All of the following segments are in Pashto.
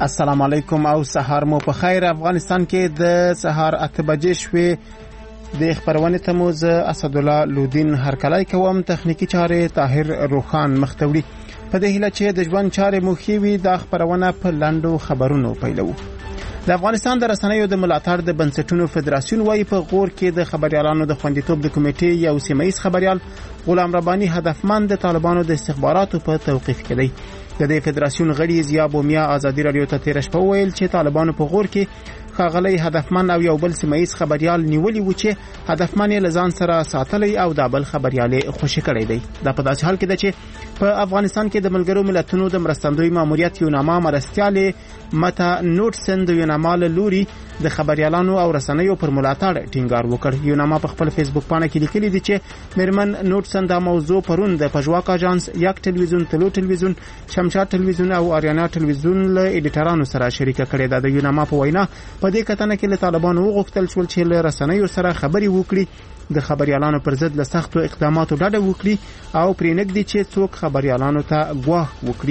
السلام علیکم او سهار مو په خیر. افغانستان کې د سهار 8 بجې شوې. د خبرونه ته مو زه اسدالله لودین هرکلای کوم. تخنیکی چارې طاهر روخان مختوری. په دې هیله چې د ژوند چارې مو خېوي د خبرونه په لاندو خبرونو پیلو. د افغانستان د رسنیو د ملاتړ د بنسټونو فدراسیون وايي په غور کې د خبريالانو د خوندیتوب د کمیټې یو سیمایي خبريال غلام رباني هدفمند د طالبانو د استخباراتو په توقیف کې دی. د دې فدراسیون غړي ضیا بومیا ازادي رادیو ته تیر شپه ویل چې طالبانو په غور کې خاغلی هدفمند او یو بل سیمایي خبريال نیولي و چې هدفمند یې لزان سره ساتلی او د بل خبريال خوشی کړی دی. دا په داسې حال کې ده چې په افغانستان کې د ملګرو ملتونو د مرستندوی ماموریت یوناما مرستياله متا نوټسن د یوناما لوري د خبريالانو او رسنیو پر ملاتړ ټینګار وکړ. یوناما په خپل فیسبوک پاڼه کې لیکلي دي چې مرمن نوټسن دا موضوع پرون د پژواک اژانس یک ټلویزیون تلو ټلویزیون شمشاد ټلویزیون او اریانا ټلویزیون له ایډیټرانو سره شریکه کړې ده. د یوناما په وینا په دې کتنه کې له طالبانو وغوښتل شول چې له رسنیو سره خبري وکړي، د خبريالانو پر ضد له سختو اقداماتو ډډه وکړي او پرېنګدي چې څوک خبريالانو ته ګواښ وکړي.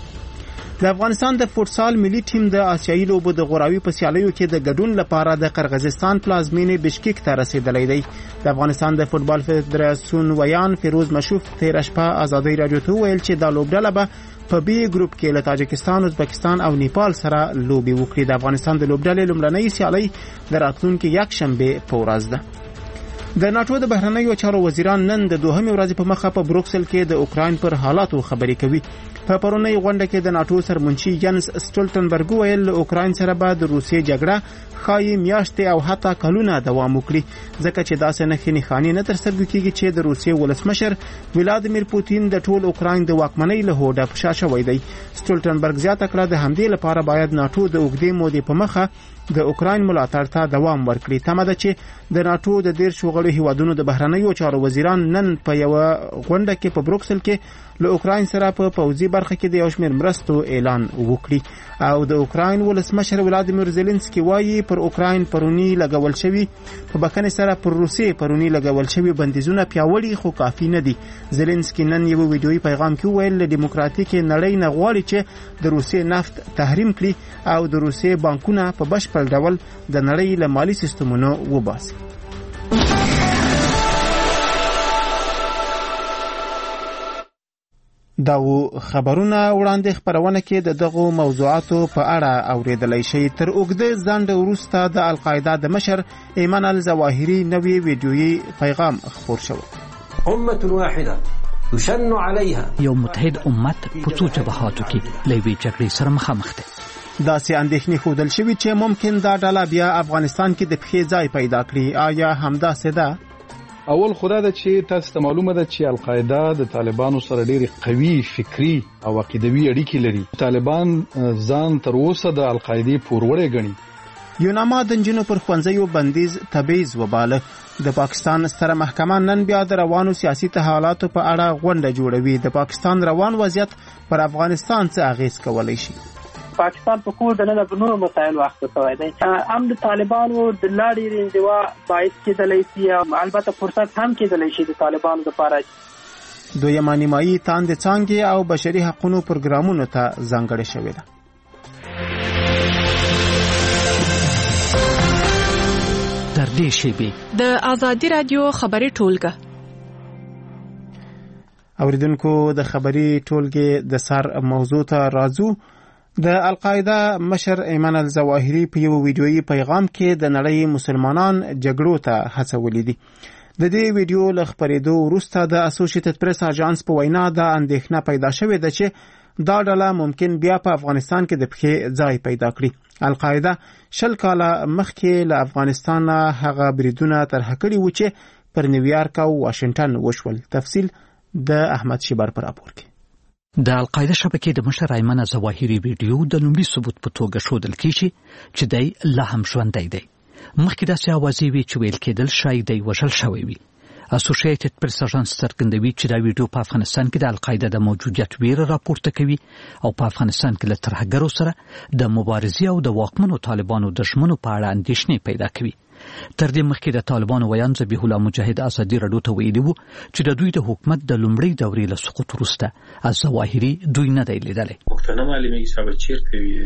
د افغانستان د فوټسال ملي ټیم د آسیایي لوبو د غوراوي په سیالیو کې د ګډون لپاره د قرغیزستان پلازمینې بشکیک ته رسیدلی دی. د افغانستان د فوټبال فدراسیون ویان فیروز مشوف تیر شپه آزادي رادیو ته ویل چې دا لوبډله به په بي ګروپ کې له تاجکستان، ازبکستان او نیپال سره لوبي وکړي. د افغانستان د لوبډلې لومړنۍ سیالي د راتلونکي یک شنبه په ورځ ده. د ناتو د بهرنیو چارو وزیران نن د دوهمې ورځې په مخه په بروکسل کې د اوکراین پر حالاتو خبرې کوي. په پرونی غونډه کې د ناتو سرمنشي ینس سټولټنبرګ ویل اوکراین سره به د روسیې جګړه خای میاشتې او حتی کلونه دوام وکړي، ځکه چې داسې نه خاني نه تر سترګو کېږي چې د روسیې ولسمشر ولادیمیر پوتین د ټول اوکراین د واکمنۍ له هوډه فشا شوی دی. سټولټنبرګ زیاته کړه د همدې لپاره باید ناتو د اوږدې مودې په مخه د اوکراین ملاتړ ته دوام ورکړي. تمه ده چې د ناتو د 13 غړو هیوادونو د بهرنیو چارو وزیران نن په یو غونډه کې په بروکسل کې له اوکراین سره په پوځي برخه کې د یو شمېر مرستو اعلان وکړي. او د اوکراین ولسمشر ولادیمیر زيلنسکي وایي پر اوکراین پرونی لګول شوی په بکنه سره پر روسیې پرونی لګول شوی بندیزونه پیاوړي خو کافي نه دي. زيلنسکي نن یو ویډیويي پیغام کې ویل د دیموکراتیک نړۍ نه غواړي چې د روسیې نفت تحریم کړي او د روسیې بانکونه په بشپړ ډول د نړۍ له مالی سیستمونو وباسي. دا خبرونه وړاندې خبرونه کې د دغه موضوعاتو په اړه اوریدلای شي. تر اوږده ځنډ وروسته د القاعده د مشر ایمن الظواهری نوې ویډیويي پیغام خپور شو. امه واحده يشن عليها، یو متحد امت په څو جبهاتو کې لوي جګړې سره مخامخ ده. دا سي اندېښنې خودل شوی چې ممکن دا ډله بیا افغانستان کې د پخې ځای پیدا کړي. آیا همدا سده؟ اول خدای ده چې تاسو ته معلومه ده چې القاعده د طالبانو سره ډېری قوي فکری او عقیدوي اړیکې لري. طالبان ځان تر اوسه د القاعده پوروړی ګڼي. یوناما د جنونو پر خوانځیو بندیز تبعیض وباله. د پاکستان ستره محکمه نن بیا د روانو سیاسي تحولاتو په اړه غونډه جوړوي. د پاکستان روان وضعیت پر افغانستان څه اغیز کولای شي؟ پاکستان په کور د نن په نورو مسایلو اخته شوی دی. هم د طالبانو د لاړې انزوا باعث کېدلی شي، البته فرصت هم کېدلی شي د طالبانو لپاره. دویمه نیمایي تاندې څانګې او بشري حقوقو پروګرامونو ته ځانګړې شوې ده. تر دې شیبې د آزادي رادیو خبري ټولګه اوریدونکو د خبري ټولګې د سر موضوع ته راځو. د القاعده مشر ایمن الظواهری په یو ویډیويي پیغام کې د نړۍ مسلمانان جګړو ته هڅولې دي. د دې ویډیو له خبرېدو وروسته د اسوسییټډ پریس اژانس په وینا د اندېښنه پیدا شوې ده چې دا ډله ممکن بیا په افغانستان کې د پخې ځای پیدا کړي. القاعده 20 کاله مخکې له افغانستان هغه بریدونه طرح کړي و چې پر نیویارک او واشنگټن وشول. تفصیل د احمد شیبر پر راپور کې. د القاعده شبکې د مشر ایمن الظواهری ویډیو د لومړي ثبوت په توګه ښودل کیږي چې دی لا هم ژوندی دی. مخکې داسې اوازې وي چې ویل کېدل شاید دی وژل شوی وي. اسوسییټډ پریس اژانس څرګندوي چې دا ویډیو په افغانستان کې د القاعده د موجودیت ویره راپورته کوي او په افغانستان کې له ترهګرو سره د مبارزې او د واکمنو طالبانو د ژمنو په اړه اندېښنې پیدا کوي. تر دې مخکې د طالبانو ویان ذبیح الله مجاهد ازادي رادیو ته ویلي وو چې د دوی د حکومت د لومړۍ دورې له سقوط وروسته الظواهري دوی نه دی لیدلی. پښتانه معلومي حساب چیرته وي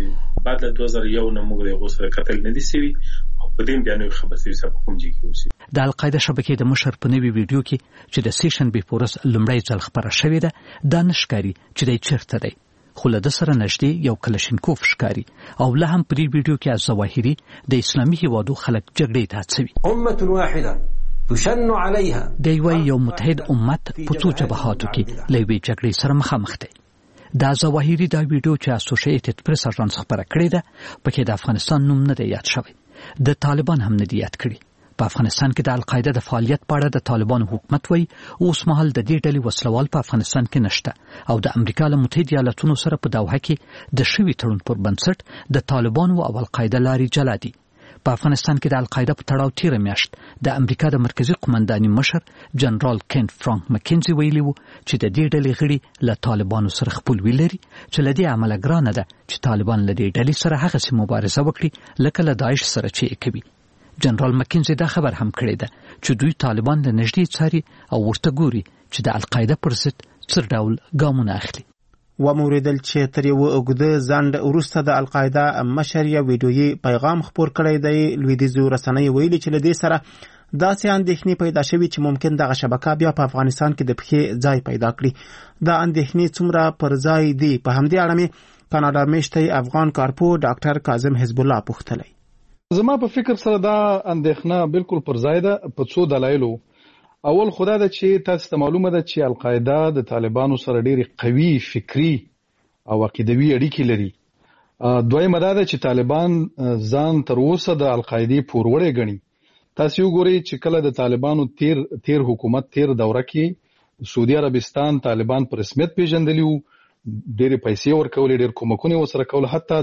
بعد له 2001 نه موږ د غوسره قتل نه دي سوي او په دې بیا نو خبر سوي چې کوم ځای کې اوسي. د القاعده شبکې د مشر په نوي ویډیو کې چې د سیشن بي پورس لومړی ځل خبره شوې ده دا نشکاري چې د چیرته دی خو له د سره نږدې یو کلشینکوف ښکاري او له هم په دې ویډیو کې الظواهري د اسلامي هیوادو خلک جګړې ته هڅوي. امه واحده تشن عليها دی وایي یو متحد امت په څو جبهاتو کې له یوې جګړې سره مخامخ دی. دا ظواهري دا ویډیو چې اسوسییټډ پریس اژانس خبره کړې ده پکې د افغانستان نوم نه دی یاد شوی. د طالبان هم نه دی یاد کړی. په افغانستان کې د القاعده د فعالیت په اړه د طالبانو حکومت وایي اوس مهال د دې ډلې وسلوال په افغانستان کې نشته او د امریکا له متحده ایالاتونو سره په دوحه کې د شوي تړون پر بنسټ د طالبانو او القاعده لارې جلا دي. په افغانستان کې د القاعده په تړاو تیره میاشت د امریکا د مرکزی قومنداني مشر جنرال کین فرانک مکینزي ویلي وو چې د دې ډلې غړي له طالبانو سره خپلوي لري چې له دې عمله ګرانه ده چې طالبان له دې ډلې سره هغسې مبارزه وکړي لکه له داعش سره چې کوي. جنرال مکینزي دا خبر هم کړی ده چې دوی طالبان له نږدې څاري او ورته ګوري چې د القاعده پر ضد څه ډول ګامونه اخلي. وموریدل چې تر یو اوږده ځنډ وروسته د القاعده مشر یو ویډیويي پیغام خپور کړی دی. لویدیځو رسنۍ ویلي چې له دې سره داسې اندېښنې پیدا شوي چې ممکن دغه شبکه بیا په افغانستان کې د پښې ځای پیدا کړي. دا اندېښنې څومره پر ځای دي په همدې اړه مې کاناډا میشتی افغان کارپو ډاکټر کاظم حزب الله پوښتلی. زما په فکر سره دا اندېښنه بالکل پر ځای ده په څو دلایلو. اول خدا ده چې تاسو ته معلومه ده چې القاعده د طالبانو سره ډېری قوي فکری او عقیدوي اړیکې لري. دویمه دا ده چې طالبان ځان تر اوسه د القاعده پوروړی ګڼي. تاسو وګورئ چې کله د طالبانو تیر حکومت تیر دوره کې سعودي عربستان طالبان په رسمیت پیژندلی وو، ډېر پیسې ورکولې، ډېر کومکونه وسره کول. حتی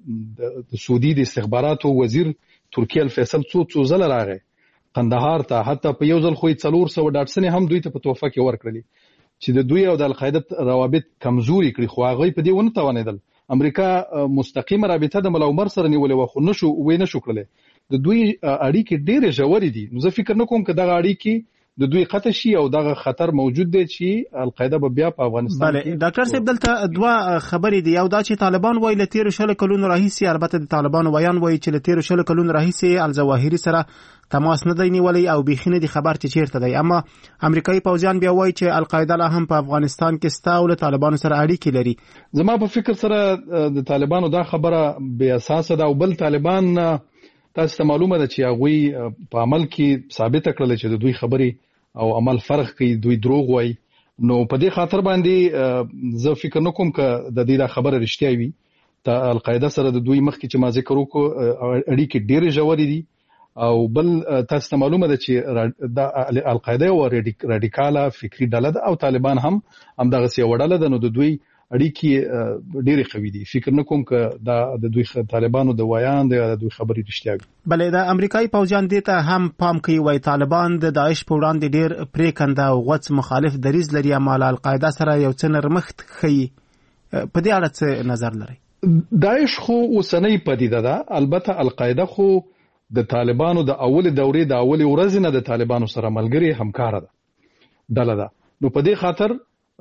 د سعودي د استخباراتو وزیر ترکیه الفیصل څو ځله راغی قندهار ته، حتی په یو ځل خو 400 ډاټسنې هم دوی ته په تحفه کې ورکړلې چې د دوی او د القاعده روابط کمزوري کړي. خو هغه په دې ونه توانېدل. امریکا مستقیمه رابطه د ملا عمر سره نیولې و خو نشو کړلې. د دوی اړیکې ډېرې ژورې دي. نو زه فکر نه کوم چې دغه اړیکې د دوی قطع شي او دغه خطر موجود دی چې القاعده به بیا په افغانستان کې. ډاکټر صاحب دلته دوه خبرې دي. یو دا چې طالبان وایي له 13 کلونو راهیسې، البته د طالبانو بیان وایي چې له 13 کلونو راهیسې الظواهري سره تماس نه دی نیولی او بیخي نه دی خبر چې چیرته دی. اما امریکایي پوځیان بیا وایي چې القاعده لا هم په افغانستان کې ستا او له طالبانو سره اړیکې لري. زما په فکر سره د طالبانو دا خبره بې اساسه ده. او بل طالبان تاسو ته معلومه ده چې هغوی په عمل کې ثابت کړل چې د دوی خبرې او عمل فرق کوي، دوی دروغ وایي. نو په دې خاطر باندې زه فکر نه کوم چې د دې خبره رښتیا وي. ته القاعده سره د دوی مخکې چې ما ذکر وکړو اړیکې ډېرې ژورې دي. او بل تاسو ته معلومه ده چې د القاعده او رادیکاله فکری ډله ده او طالبان هم دغه سی وړاله ده. نو د دوی اړیکې ډېرې قوي دي. فکر نه کوم چې د دوی طالبانو د وایان د دوی خبرې رښتیا وي. بلې د امریکایي پوځیان دې ته هم پام کوي، وایي طالبان د داعش په وړاندې ډېر پریکنده او غوڅ مخالف دریځ لري، اما له القاعده سره یو څه نرمښت ښیي. په دې اړه څه نظر لري؟ داعش خو اوسنۍ پدیده ده. البته القاعده خو د طالبانو د اول دورې د اول ورځې نه د طالبانو سره ملګری همکار ده ډله ده. نو په دې خاطر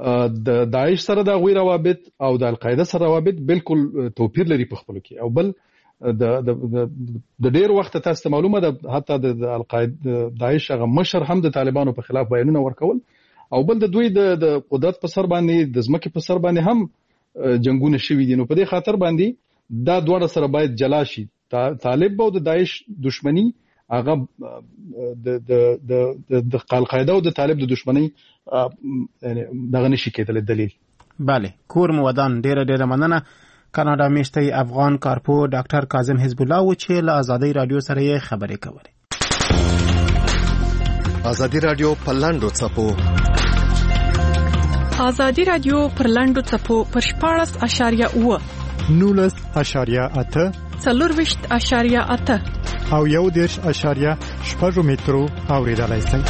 د داعش سره د غوی روابط او د القاعده سره روابط بالکل توپیر لري په خپل کې. او بل د ډېر وخت تاسو ته معلومه ده حتی د القاعده داعش هغه مشر هم د طالبانو په خلاف بیانونه ورکول. او بل د دوی د قدرت په سر باندې د ځمکې په سر باندې هم جنگونه شوي دي. نو په دې خاطر باندې دا دواړه سره باید جلا شي. طالب او د داعش دشمنی هغه د القاعده او د طالب د دشمنی یعنی دغه نشي کېدل دلیل. بله کور مو ودان. ډېره مننه. کاناډا میشتی افغان کارپو ډاکټر کاظم حزب الله و چې له آزادۍ رادیو سره یې خبرې کولې. آزادۍ رادیو په لاندو څپو آزادۍ رادیو پر لاندو څپو پر 14.8 19.8 4.8 او 1.6 مترو اوریدلای شئ.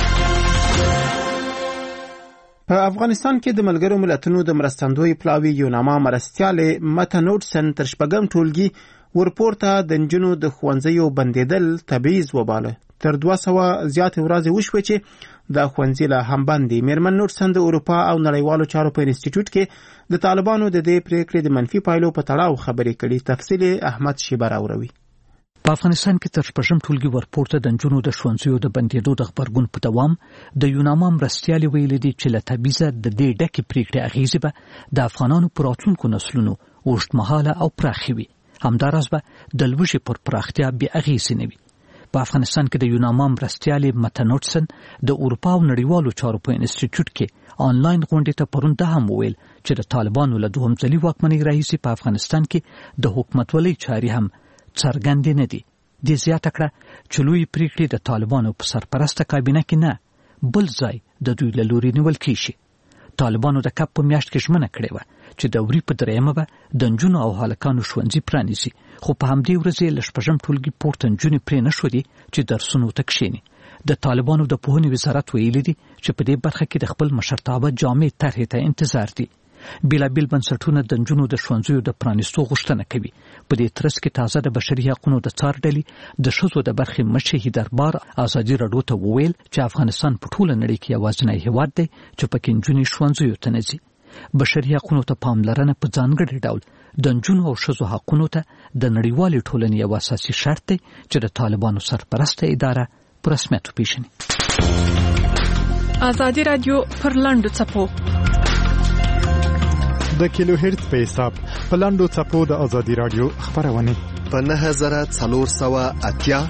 په افغانستان کې د ملګرو ملتونو د مرستندوی پلاوی یوناما مرستیاله متا نوټسن تر شپږم ټولګي ورپورته د نجونو د ښوونځیو بندیدل تبعیض وباله. تر 200 زیات ورځې وشوه چې د ښوونځي له هم باندې میرمن نورسن د اروپا او نړیوالو چارو په انسټیټیوټ کې د طالبانو د دې پریکړې د منفي پایلو په تړاو خبرې کړي. تفصیل احمد شیبه راوړي. په افغانستان کې تر شپږم ټولګي ورپورته د نجونو د ښوونځیو د بندېدو د خبرګون په دوام د یوناما مرستیالې ویلي دي چې له تبعیضه د دې ډکې پریکړې اغیزې به د افغانانو په راتلونکو نسلونو اوږدمهاله او پراخې وي. همداراز به د لوږې پر پراختیا بې اغیزې نه وي. په افغانستان کې د یوناما مرستیالې متنوټسن د اروپا او نړیوالو چارو په انسټیټیوټ کې آنلاین غونډې ته پرون دا هم وویل چې د طالبانو له دوهم ځلي واکمنۍ راهیسې په افغانستان کې د حکومتولۍ چارې هم څرګندې نه دي. دې زیاته کړه چې لوی پریکړې د طالبانو په سرپرسته کابینه کې نه بل ځای د دوی له لوري نیول کیږي. طالبانو د کپ په میاشت کې ژمنه کړې وه چې د وري په درېیمه به د نجونو او هلکانو ښوونځي پرانیزي، خو په همدې ورځ له شپږم ټولګي پورته نجونې پرې نه ښودې چې درسونو ته کښېني. د طالبانو د پوهنې وزارت ویلي دي چې په دې برخه کې د خپل مشرتابه جامع طرحې ته انتظار دي. بیلابیل بنسټونه د نجونو د ښوونځیو د پرانیستو غوښتنه کوي. په دې ترڅ کې تازه د بشري حقوقو د څار ډلې د ښځو د برخې مشر هیدربار ازادي راډیو ته وویل چې افغانستان په ټوله نړۍ کې یوازینی هیواد دی چې پکې نجونې ښوونځیو ته نه ځي. بشري حقوقو ته پاملرنه په ځانګړي ډول د نجونو او ښځو حقوقو ته د نړیوالې ټولنې یو اساسي شرط دی چې د طالبانو سرپرسته اداره په رسمیت وپیژني. ازادي راډیو پر لاندو څپو د کیلو هرتز په حساب په لاندو څپو د ازادي راډیو خبرونه په 9480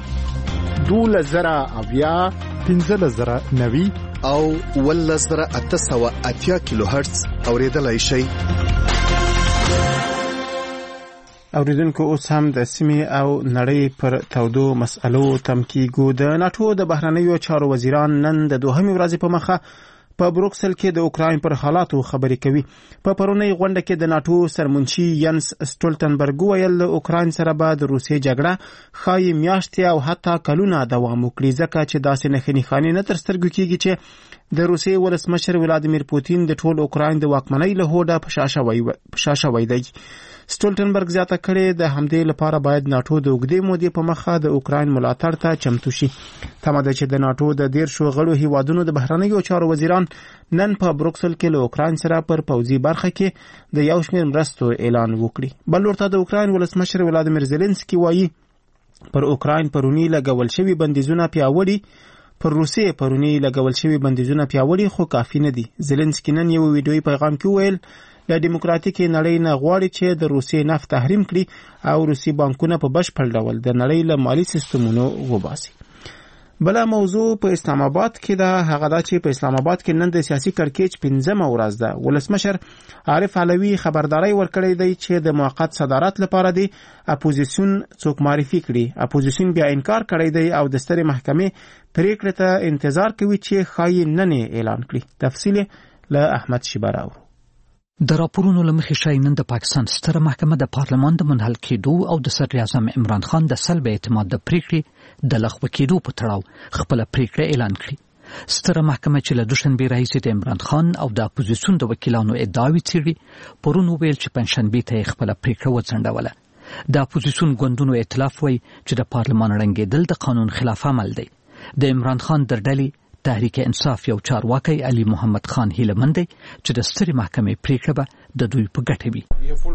2000 15090 او 1880 کیلو هرتز اوریدلای شئ. اوریدونکو اوس هم د سیمې او نړۍ پر تودو مسألو تمکیږو. د ناتو د بهرنیو چارو وزیران نن د دوهمې ورځې په مخه په بروکسل کې د اوکراین پر حالاتو خبرې کوي. په پرونی غونډه کې د ناتو سرمنشي ینس سټولټنبرګ ویل د اوکراین سره به د روسیې جګړه خای میاشتې او حتی کلونه دوام وکړي، ځکه چې داسې نښې نښانې نه تر سترګو کېږي چې د روسیې ولسمشر ولادیمیر پوتین د ټول اوکراین د واکمنۍ له هوډه په شا شوی دی. سټولټنبرګ زیاته کړې د همدې لپاره باید ناتو د اوږدې مودې په مخه د اوکراین ملاتړ ته چمتو شي. تمه ده چې د ناتو د 13 غړو هیوادونو د بهرنیو چارو وزیران نن په بروکسل کې له اوکراین سره پر پوځي برخه کې د یو شمېر مرستو اعلان وکړي. بل ورته د اوکراین ولسمشر ولادیمیر زيلنسکي وایي پر اوکراین پرونی لګول شوی بندیزونه پیاوړي پر روسیې پرونی لګول شوی بندیزونه پیاوړي خو کافي نه دي. زيلنسکي نن یو ویډیوي پیغام کې ویل د ډیموکراتیکي نړۍ نه غواړي چې د روسیې نفت تحریم کړي او روسي بانکونه په بشپړ ډول د نړۍ له مالی سیستمونو وباسي. بله موضوع په اسلام آباد کې ده، هغه دا چې په اسلام آباد کې نن د سیاسي کړکېچ 5مه ورځ ده. ولسمشر عارف علوي خبرداري ورکړې دی چې د موقت صدارت لپاره دی اپوزیسیون څوک معرفي کړي. اپوزیسیون بیا انکار کړی دی او د سترې محکمې پریکړې ته انتظار کوي چې خای نن اعلان کړي. تفصیل له احمد شیبراو. د راپورونو له مخې ښایي نن د پاکستان ستره محکمه د پارلمان د منحل کېدو او د صدر اعظم عمران خان د سلب اعتماد د پریکړې د لغوه کېدو په تړاو خپله پریکړه اعلان کړي. ستره محکمه چې له دوشنبې راهیسې د عمران خان او د اپوزیسیون د وکیلانو ادعاوې څېړي، پرون وویل چې پنجشنبې ته یې خپله پریکړه وځنډوله. د اپوزیسیون ګوندونو ائتلاف وایي چې د پارلمان ړنګېدل د قانون خلاف عمل دی. د عمران خان در ډلې تحریک انصاف یو چارواکی علي محمد خان هیلمن دی چې د سترې محکمې پریکړه به د دوی په ګټه وي.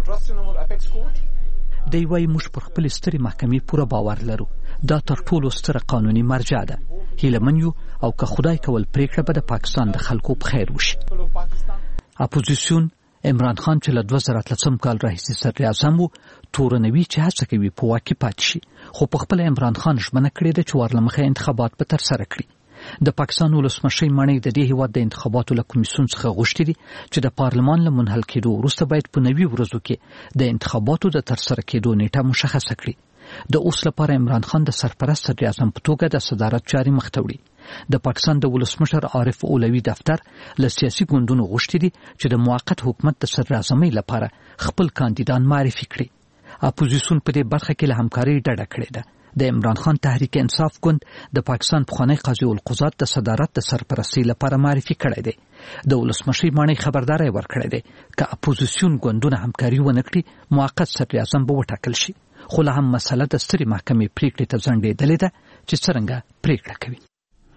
دی وایي موږ پر خپل سترې محکمې پوره باور لرو، دا تر ټولو ستره قانوني مرجع ده. هیلمن یو او که خدای کول پریکړه به د پاکستان د خلکو په خیر وشي. اپوزیسیون عمران خان چې له 2013 کال راهیسې صدر اعظم و تورنوي چې هڅه کوي په واک کې پاتې شي، خو په خپل عمران خان ژمنه کړې ده چې ورلمخه انتخابات به ترسره کړي. د پاکستان ولسمشر ماڼۍ د دې هیواد د انتخاباتو له کمیسیون څخه غوښتي دي چې د پارلمان له منحل کېدو وروسته باید په 90 ورځو کې د انتخاباتو د ترسره کېدو نیټه مشخصه کړي. د اوس لپاره عمران خان د سرپرست صدر اعظم په توګه د صدارت چارې مخ ته وړي. د پاکستان د ولسمشر عارف اولوي دفتر له سیاسي ګوندونو غوښتي دي چې د موقت حکومت د صدر اعظمۍ لپاره خپل کاندیدان معرفي کړي. اپوزیسیون په دې برخه کې له همکارۍ ډډه کړې ده. د عمران خان تحریک انصاف ګوند د پاکستان پخوانی قاضي القضات د صدارت د سرپرستۍ لپاره معرفي کړی دی. د ولسمشر ماڼۍ خبرداری ورکړی دی که اپوزیسیون ګوندونه همکاري ونه کړي موقت صدر اعظم به وټاکل شي. خو لا هم مسله د سترې محکمې پریکړې ته ځنډېدلې ده چې څرنګه پریکړه کوي.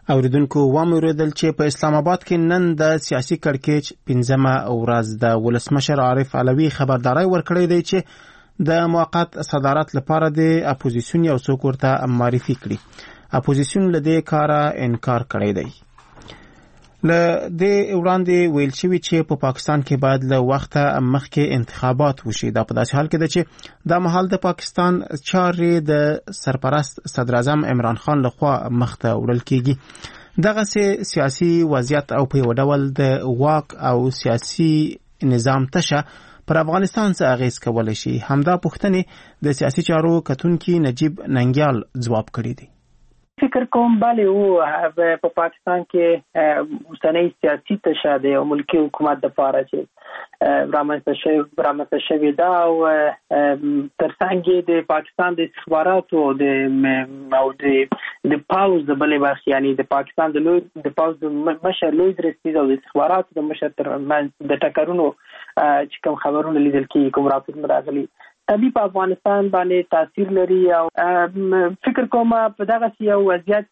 اوریدونکو واوریدل چې په اسلام آباد کې نن د سیاسي کړکېچ 15مه ورځ د ولسمشر عارف علوي خبرداري ورکړې دی چې د موقت صدارت لپاره د اپوزیسیون یو څوک ورته معرفي کړي. اپوزیسیون له دې کاره انکار کړی دی. له دې وړاندې ویل شوی چې په پاکستان کې باید له وخته مخکې انتخابات وشي. دا په داسې حال کې ده چې دا مهال د پاکستان چارې د سرپرست صدر اعظم عمران خان لخوا مخته وړل کیږي. دغه سیاسي وضعیت او په یو ډول د واک او سیاسي نظام تشه پر افغانستان څه اغیز کولی شي؟ همدا پوښتنې د سیاسي چارو کتونکي نجیب ننګیال ځواب کړی دی. فکر کوم بله او په پاکستان کې اوسنۍ سیاسي تشه د ملکی حکومت لپاره چې رامنځته شوې ده او ترڅنګ د پاکستان د استخباراتو او د پاوز د بلې برخې یعنی د پاکستان د پاوز د مشر لوی درستیز او د استخباراتو د مشر ترمنځ د ټکرونو چې کوم خبرونه لیدل کېږي کوم راپورونه راغلي طبي په افغانستان باندې تاثیر لري او فکر کوم په دغه یو وضعیت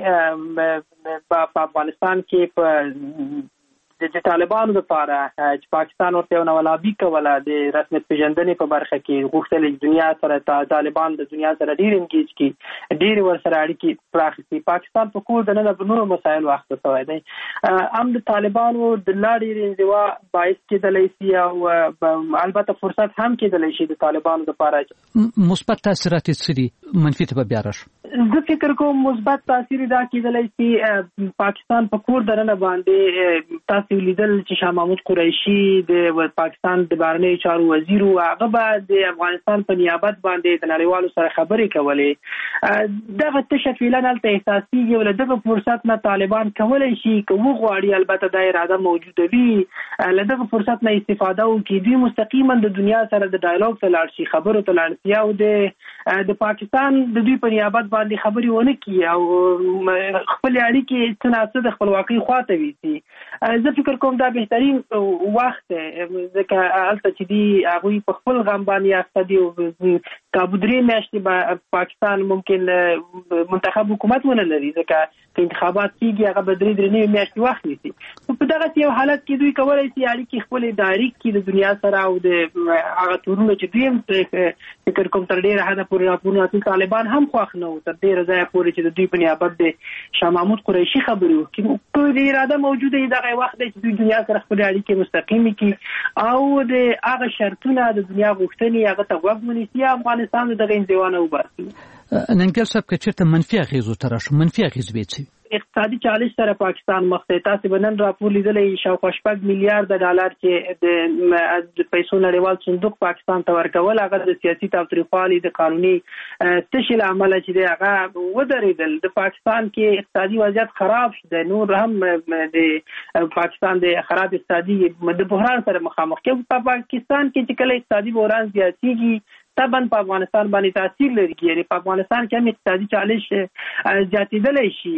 کې په افغانستان کې په د طالبانو لپاره چې پاکستان ورته یو نولابي کوله د رسمیت پیژندنې په برخه کې غوښتل د دنیا سره طالبان د دنیا سره ډیر انګیج کی ډیر ورسره اړیکې پراخ کړي. پاکستان په کور د نه نورو مسایل وخت شوی دی د طالبانو د لاړې انزوا باعث کېدلی شي او البته فرصت هم کېدلی شي د طالبانو لپاره مثبت تاثیرات سری منفي ته بیا راشي. زه فکر کوم مثبت تاثیر دا کېدلی شي پاکستان په کور د نه باندې تاسو لیدل چې شاه محمود قریشي د پاکستان د بهرنیو چارو وزیر او هغه به د افغانستان په نیابت باندې د نړیوالو سره خبرې کولې. دغه تشکیل نه احساسي یو لږه فرصت نه طالبان کولای شي کوم غواړي البته د اراده موجوده وي لږه فرصت نه استفاده وکړي دوی مستقیما د دنیا سره د ډایالوګ ته لاړ شي خبرو ته لاړ شي او د پاکستان د دوی په نیابت باندې خبرې ونه کړي او خپل اړیکې څنګه د خپلواکۍ خواته وي. زه فکر کوم دا بهترین وخت ځکه هلته چې دی هغوی په خپل غم باندې اخته دي او کابو درې میاشتې پاکستان ممکن منتخب حکومت ونه لري ځکه که انتخابات کېږي هغه به درې میاشتې وخت نیسي. په دغه یو حالت کې دوی کولی شي اړیکې خپلې دایرکټ کړي د دنیا سره او د هغه تورونه چې دوی هم فکر کوم تر ډېره حده پورې راپورونه طالبان هم خوښ نه وو تر ډېره ځایه پورې چې د دوی په نیابت د شاه محمود قریشي خبرې وکړي کوم اراده موجوده وي دغه وخت دی چې دوی دنیا سره خپلې اړیکې مستقیمې کړي او د هغه شرطونه د دنیا غوښتنې هغه ته غوږ ونیسي افغانستان د دغه انزوا نه وباسي. ننګیال صاحب که چېرته منفي اغېزو ته راشو منفي اغېز به څه اقتصادي چالش سره پاکستان مخ ته تاسو بنن راپور لیدلې شاوخوا $6 میلیارډ ډالر چې د پیسو نړیوال صندوق پاکستان ته ورکول هغه د سیاسي تاوتریخوالي د قانوني تشکیل عمل چې هغه ودرېدل د پاکستان کې اقتصادي وضعیت خراب شو نور هم د پاکستان د خراب اقتصادي د بحران سره مخامخ کې په پاکستان کې چې کله اقتصادي بحران زیاتېږي طبعا په افغانستان باندې تاثیر لري یعنی په افغانستان کې هم اقتصادي چالش زیاتېدلی شي.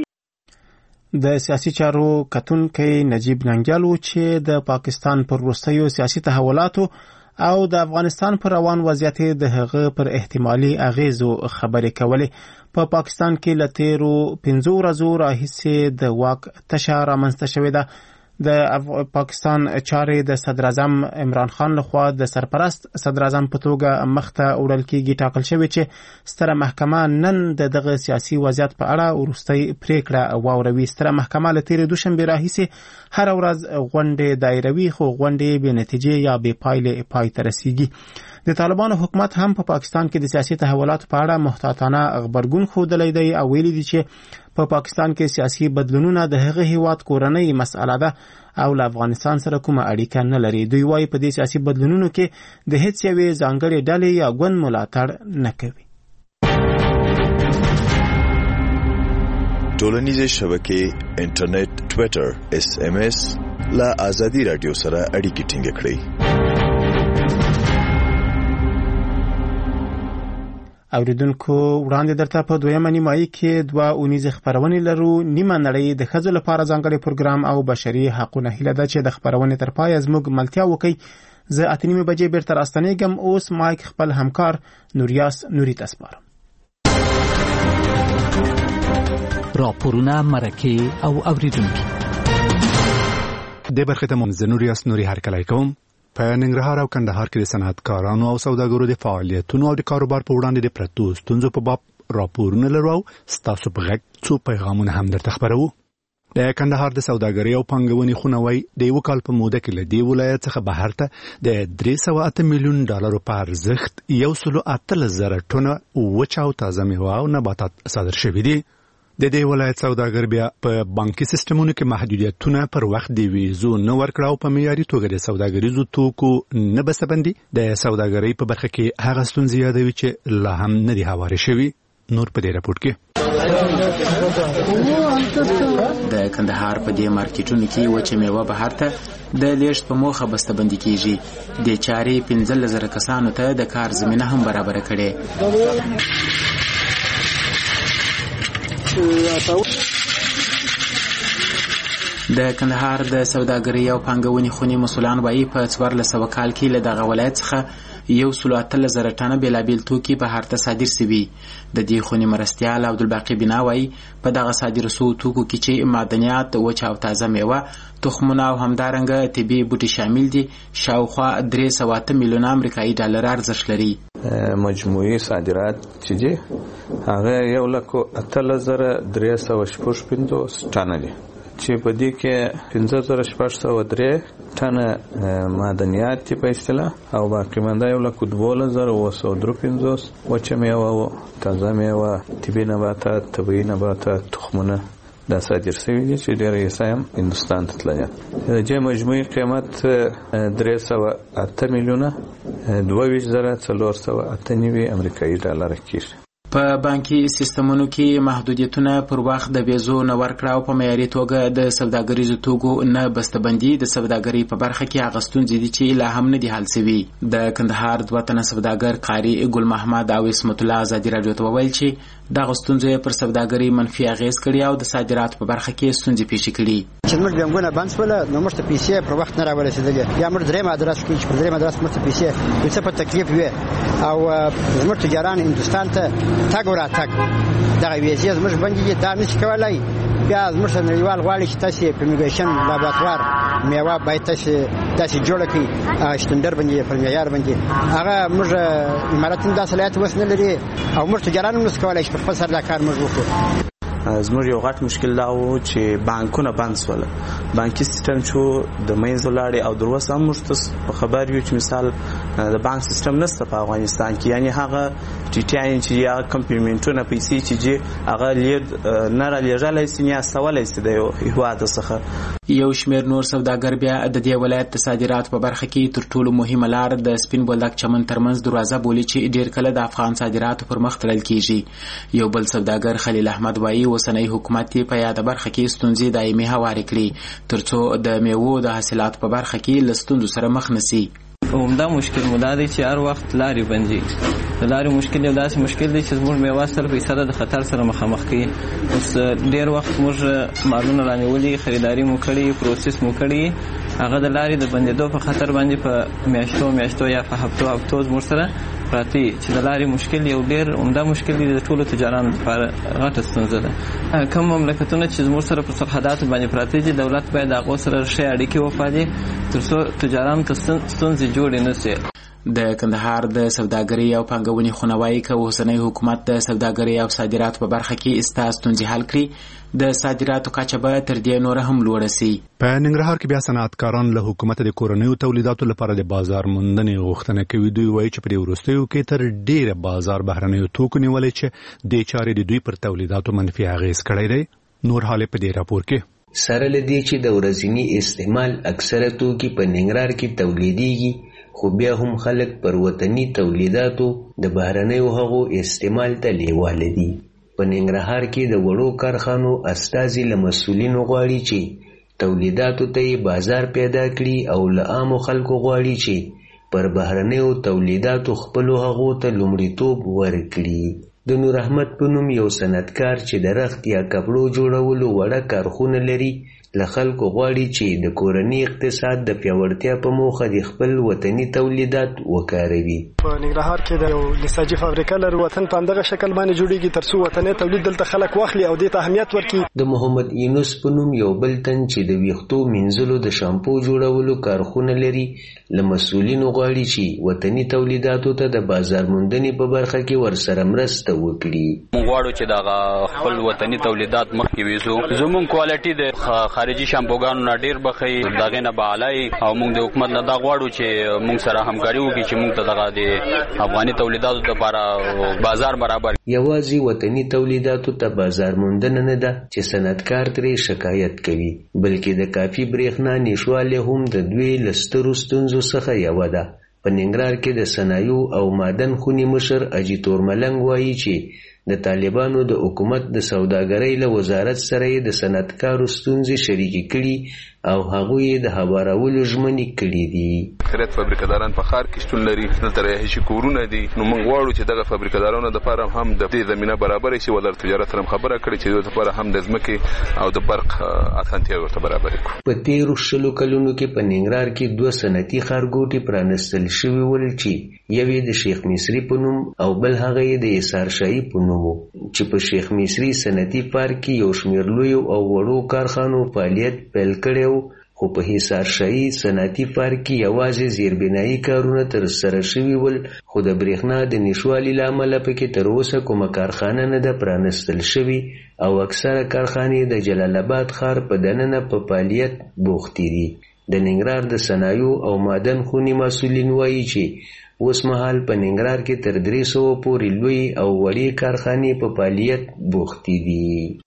د سیاسي چارو کتونکي نجیب ننګیال چې د پاکستان پر وروستیو سیاسي تحولاتو او د افغانستان پر روان وضعیت د هغه پر احتمالي اغیزو خبرې کولې. په پاکستان کې له تیرو 15 ورځو راهیسې د واک تشه رامنځته شوې ده. د پاکستان چارې د صدر اعظم عمران خان لخوا د سرپرست صدر اعظم په توګه مخته وړل کېږي. ټاکل شوی چې ستره محکمه نن دغه سیاسي وضعیت په اړه وروستۍ پریکړه واوروي. ستره محکمه له تیرې دوشنبې راهیسې هر ورځ غونډې دایروي خو غونډې بې نتیجې یا بې پایلې پای ته رسیږي. د طالبانو حکومت هم په پاکستان کې د سیاسي تحولاتو په اړه محتاطانه غبرګون ښودلی دی او ویلي دي چې په پاکستان کې سیاسي بدلونونه د هغه هیواد کورنۍ مسأله ده او له افغانستان سره کومه اړیکه نه لري. دوی وايي په دې سیاسي بدلونونو کې د هیڅ یوې ځانګړې ډلې یا ګوند ملاتړ نه کوي. ټولنیزې شبکې انټرنیټ ټویټر SMS لا ازادي رادیو سره اړیکې ټینګ کړئ. اوریدونکو وړاندې درته په دویمه نیمایي کې 2 اونیزه خبرونه لرو. نیمه نړۍ د ښځو لپاره ځانګړی پروګرام او بشري حقوقو هیله ده چې د خبرونه تر پای زموږ ملتیا وکړي. زه 8:30 بجې بیرته راستنېږم. اوس مایک خپل همکار نوریاس نوری تسپارم. راپورونه، مرکې او اوریدونکي. د برخه ته منځنور ریاست نوري هرکلی کوم. په ننګرهار او کندهار کې د صنعتکارانو او سوداګرو د فعالیتونو او د کاروبار په وړاندې د پرتو ستونزو په باب راپورونه لرو او ستاسو په غږ څو پیغامونه هم درته خبرو. د کندهار د سوداګرۍ او پانګونې خونوي د یو کال په موده کې له دې ولایت څخه بهر ته د 308 میلیون ډالرو په ارزښت 1.8 ټنه وچه او تازه میوه او نباتات صادر شوي دي. د دې ولایت سوداګر بیا په بانکي سیستمونو کې محدودیتونه پر وخت دی ویزو نه ورکړه او په معیاري توګه د سوداګریزو توکو نه بسبندي د سوداګرۍ په برخه کې هغه ستونزې یادوي چې لا هم نه دي هوارې شوي. نور په دې راپورټ کې د کندهار په دې مارکیټونو کې وچه میوه بهر ته د لیږد په موخه بسته‌بندي کیږي. د چارې 15,000 کسانو ته د کار زمینه هم برابر کړي. د کندهار د سوداګرۍ او پانګونې خونې مسؤلان وايي په 1400 کال کې له دغه ولایت څخه 1.8 ټنه بیلابیل توکي بهر ته صادر شوي. د دې خونې مرستیال عبدالباقي بنا وايي په دغه صادر شوو توکو کې چې معدنیات، وچه او تازه میوه، تخمونه او همدارنګه طبي بوټي شامل دي، شاوخوا 308 میلیون امریکایي ډالر ارزښت لري. مجموعي صادرات چې دي هغه 1,03,315 ټنه دي چې په دې کې 15,603 ټنه معدنیات په اصطلاح او باقي مانده 1,12,253 وچه میوه او تازه میوه، طبي نباتات، طبيعي نباتات، تخمونه دا صادر شوي دي چې ډېر یې هم هندوستان ته تللي. د دې مجموعي قیمت 308 میلیونه 22,498 امریکایي ډالر کېږي. په بانکي سیستمونو کې محدودیتونه پر وخت د ویزو نه ورکړه او په معیاري توګه د سوداګریزو توکو نه بسته‌بندي د سوداګرۍ په برخه کې هغه ستونزې دي چې لا هم نه دي حل شوي. د کندهار دوه تنه سوداګر قاري ګل محمد او اسمت الله ازادي راډیو ته وویل چې دغه ستونزې پر سوداګرۍ منفي اغېز کړي او د صادراتو په برخه کې ستونزې پیښې کړي. چې موږ بانکونه بند شول نو موږ ته پیسې پر وخت نه راورسېدلې، یا موږ درېم ادرس کې چې پر درېم ادرس موږ ته پیسې څه په تکلیف وي او زموږ تجاران هندوستان ته تګ وراتګ دغه ویزې زموږ بندي دي، دا نشي کولای. بیا زموږ نړیوال غواړي چې تاسې فمیګیشن لابراتوار میوه باید تاسې جوړه کړي شتندر باندې پر معیار باندې. هغه موږ امارات هم دا صلاحیت اوس نه لري او موږ تجاران هم نشو کولای چې په خپل سر دا کار موږ وکړو. زموږ یو غټ مشکل دا و چې بانکونه بند شول، بانکي سیستم چې د منځ ولاړې او دروس هم موږ په خبر یو چې مثال د بانک سیستم نشته په افغانستان کې، یعنی هغه ټیټیان چې یا کمپلیمنټونه پیسې چې هغه لید نه را لیږلی سي یا استولی سي د یو هېواد څخه. یو شمېر نور سوداګر بیا د دې ولایت د صادراتو په برخه کې تر ټولو مهمه لار د سپین بولدک چمن ترمنځ دروازه بولي چې ډېر کله د افغان صادراتو پر مخ تړل کېږي. یو بل سوداګر خلیل احمد وایي اوسنی حکومت یې په یاده برخه کې ستونزې دایمي هوارې کړي تر څو د میوو د حاصلاتو په برخه کې له ستونزو سره مخ نه سي. عمده مشکل مو دا دی چې هر وخت لارې بندي. د لارې مشکل یو داسې مشکل دی چې زموږ میوه 100% د خطر سره مخامخ کوي. اوس ډېر وخت موږ مالونه رانیولي، خریداري مو کړې، پروسس مو کړې، هغه د لارې د بندېدو په خطر باندې په میاشتو یا په هفتو زموږ سره پراتی چې د لارې مشکل یو ډېر عمده مشکل دی د ټولو تجارانو لپاره غټه ستونزه ده. کوم مملکتونه چې زموږ سره په سرحداتو باندې پراته دي دولت باید هغو سره ښې اړیکې وپالي تر څو تجارانو ته ستونزې جوړې نه سي. د کندهار د سوداګرۍ او پانګونې خونه وايي که اوسنی حکومت د سوداګرۍ او صادراتو په برخه کې استا ستونزې حل کړي د صادراتو کچه به تر دې نوره هم لوړه سي. په ننګرهار کې بیا صنعتکاران له حکومت د کورنیو تولیداتو لپاره د بازار موندنې غوښتنه کوي. دوی وایي چې په دې وروستیو کې تر ډیره بازار بهرنیو توکو نیولې چې د چارې د دوی پر تولیداتو منفي اغېز کړی دی. نور حال په دې راپور کې سره لدی چې د ورځنی استعمال اکثره توکي په ننګرهار کې تولیدېږي، خو بیا هم خلک پر وطني تولیداتو د بهرنیو هغو استعمال ته لیواله دي. په ننګرهار کې د وړو کارخانو استازي له مسؤلینو غواړي چې تولیداتو ته یې بازار پیدا کړي او له عامو خلکو غواړي چې پر بهرنیو تولیداتو خپلو هغو ته لومړیتوب ورکړي. د نور احمد په نوم یو صنعتکار چې د رخت یا کپړو جوړولو وړه کارخونه لري له خلکو غواړي چې د کورني اقتصاد د پیاوړتیا په موخه د خپل وطني تولیدات وکاروي. په ننګرهار کې د یو نساجي فابریکه لرو، وطن په همدغه شکل باندې جوړیږي ترڅو وطني تولید دلته خلک واخلي او دې ته اهمیت ورکړي. د محمد یونس په نوم یو بل تن چې د ویښتو مینځلو د شامپو جوړولو کارخونه لري له مسؤلینو غواړي چې وطني تولیداتو ته د بازار موندنې په برخه کې ورسره مرسته وکړي. موږ غواړو چې دا خپل وطني تولیدات مخکې ویزو، زموږ کوالټي د خارجي شامپوګانو نه ډیر بخي دغه نه بالای او موږ د حکومت نه دا غواړو چې موږ سره همکاري وکړي چې موږ ته دغه د افغاني تولیداتو لپاره بازار برابر. یوازې وطني تولیداتو ته بازار موندنه نه ده چې صنعتکار ترې شکایت کوي، بلکې د کافي برېښنا نشوالی هم د دوی له سترو ستونزو څخه یوه ده. په ننګرهار کې د صنایعو او معدن خونې مشر اجي تورملنګ وایي چې د طالبانو د حکومت د سوداګرۍ له وزارت سره یې د صنعتکارو ستونزې شریکې کړي او هغوی د هوارولو ژمنې کړي دي. خیرات فابریکاداران په ښار کې شتون لري، دلته رهایشي کورونه دي. نو موږ غواړو چې دغه فابریکادارانو دپاره هم د دې زمینه برابره شي. وزارت تجارت سره خبره کړې چې دوی لپاره هم د ځمکې او د برق اسانتیا ورته برابرې کړو. په تېرو 20 کلونو کې په ننګرهار کې 2 صنعتي ښارګوټي پرانستل شوي ول چې یو یې د شیخ مصري په نوم او بل هغه یې د یسار شاهي په نوم و، چې په شیخ مصري صنعتي پارک کې یو شمېر لویو او وړو کارخانو فعالیت پیل کړی و، خو په حصار شاهي صنعتي پارک کې یوازې زیربنایي کارونه ترسره شوي ول، خو د برېښنا د نشوالي له امله پکې تر اوسه کومه کارخانه نه ده پرانستل شوې او اکثره کارخانې د جلال آباد ښار په دننه په فعالیت بوختې دي. د ننګرهار د صنایعو او معدن خونې مسؤلین وایي چې اوس مهال په ننګرهار کې تر 300 پورې لوی او وړې کارخانې په فعالیت بوختې دي.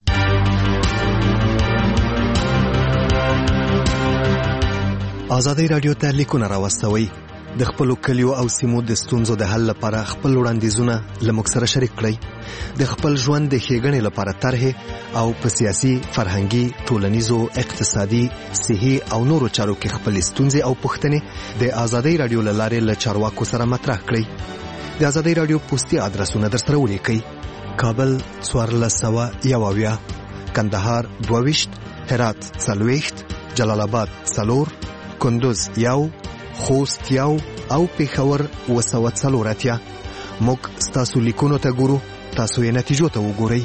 ازادي رادیو ته لیکونه راوستوي. د خپل کلیو او سیمو د ستونزو د حل لپاره خپل وړاندیزونه لموږ سره شریک کړئ. د خپل ژوند د ښېګڼې لپاره طرحې او په سیاسي، فرهنګي، ټولنیزو، اقتصادي، صحي او نورو چارو کې خپل ستونزې او پوښتنې د ازادي رادیو له لارې له چارواکو سره مطرح کړئ. د ازادي رادیو پوسټي ادرسونه در سره ولیکئ: کابل 1401، کندهار 22، هرات 40، جلال آباد 4، کندوز 1، خوست 1 او پېښور 240. موږ ستاسو لیکونو ته ګورو، تاسو یې نتیجو ته وګورئ.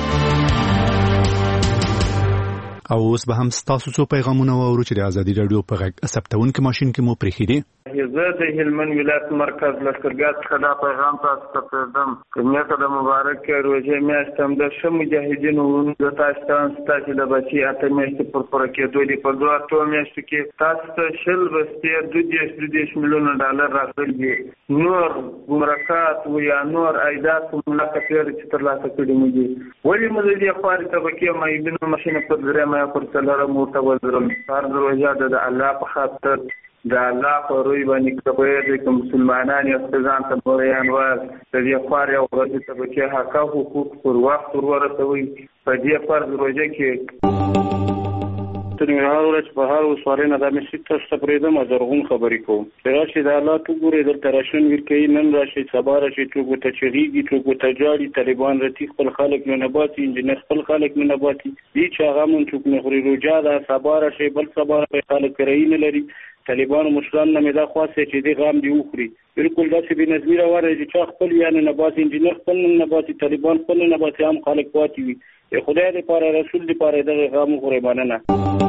او اوس به هم ستاسو څو پیغامونه واورو چې د ازادي رادیو په غږ ثبتونکي ماشین کې مو پرېښي دي. زه د هلمند ولایت مرکز لښکرګاه څخه دا پیغام تاسو ته پرېږدم چې میاشته د مبارکې روژې میاشت هم د ښه مجاهدینو زه تاسو ته ستاسو د بچي 8 میاشتې پر پوره کېدو دي. په 2 میاشتو کې تاسو ته 20 بستې 22 میلیونه ډالر راغلي دي. نور ګمرکات و یا نور عایدات موږ کثیر چې ترلاسه کړي مو دي. ولې موږ د دې خوارې طبقې معیبینو ماشین پر درېمه یا پر څلورمه ورته وزرم. هر روژه د الله په خاطر د الله په روی باندې کبیر د مسلمانان یو ځان ته بیان واز د دې خوار یو غوړي طبقه حق او حقوق پر وخت ورسوي. په دې فرض روزه کې تنهار ورځ په هر وسوارې نه د مسجد ته پرېدم زرغون خبرې کوم چې راشي د الله تو ګوري د ترشن ورکې نن راشي سبا راشي ټوګو ته چریږي ټوګو ته جاړي طالبان رتی خپل خلک نه نباتي انجنیر خپل خلک نه نباتي دي چې هغه مون ټوک نه خوري روجا دا سبا راشي بل سبا په خلک کرای نه لري. طالبانو مشران نه مدا خواسته چې دی غام دی وخوري. بالکل داسې به نظمی راوړي چې خپل یعنی نبات انجنیر خپل نبات طالبان خپل نبات هم خلک پاتې وي. خدای دې لپاره رسول دې لپاره دغه غام خوري باندې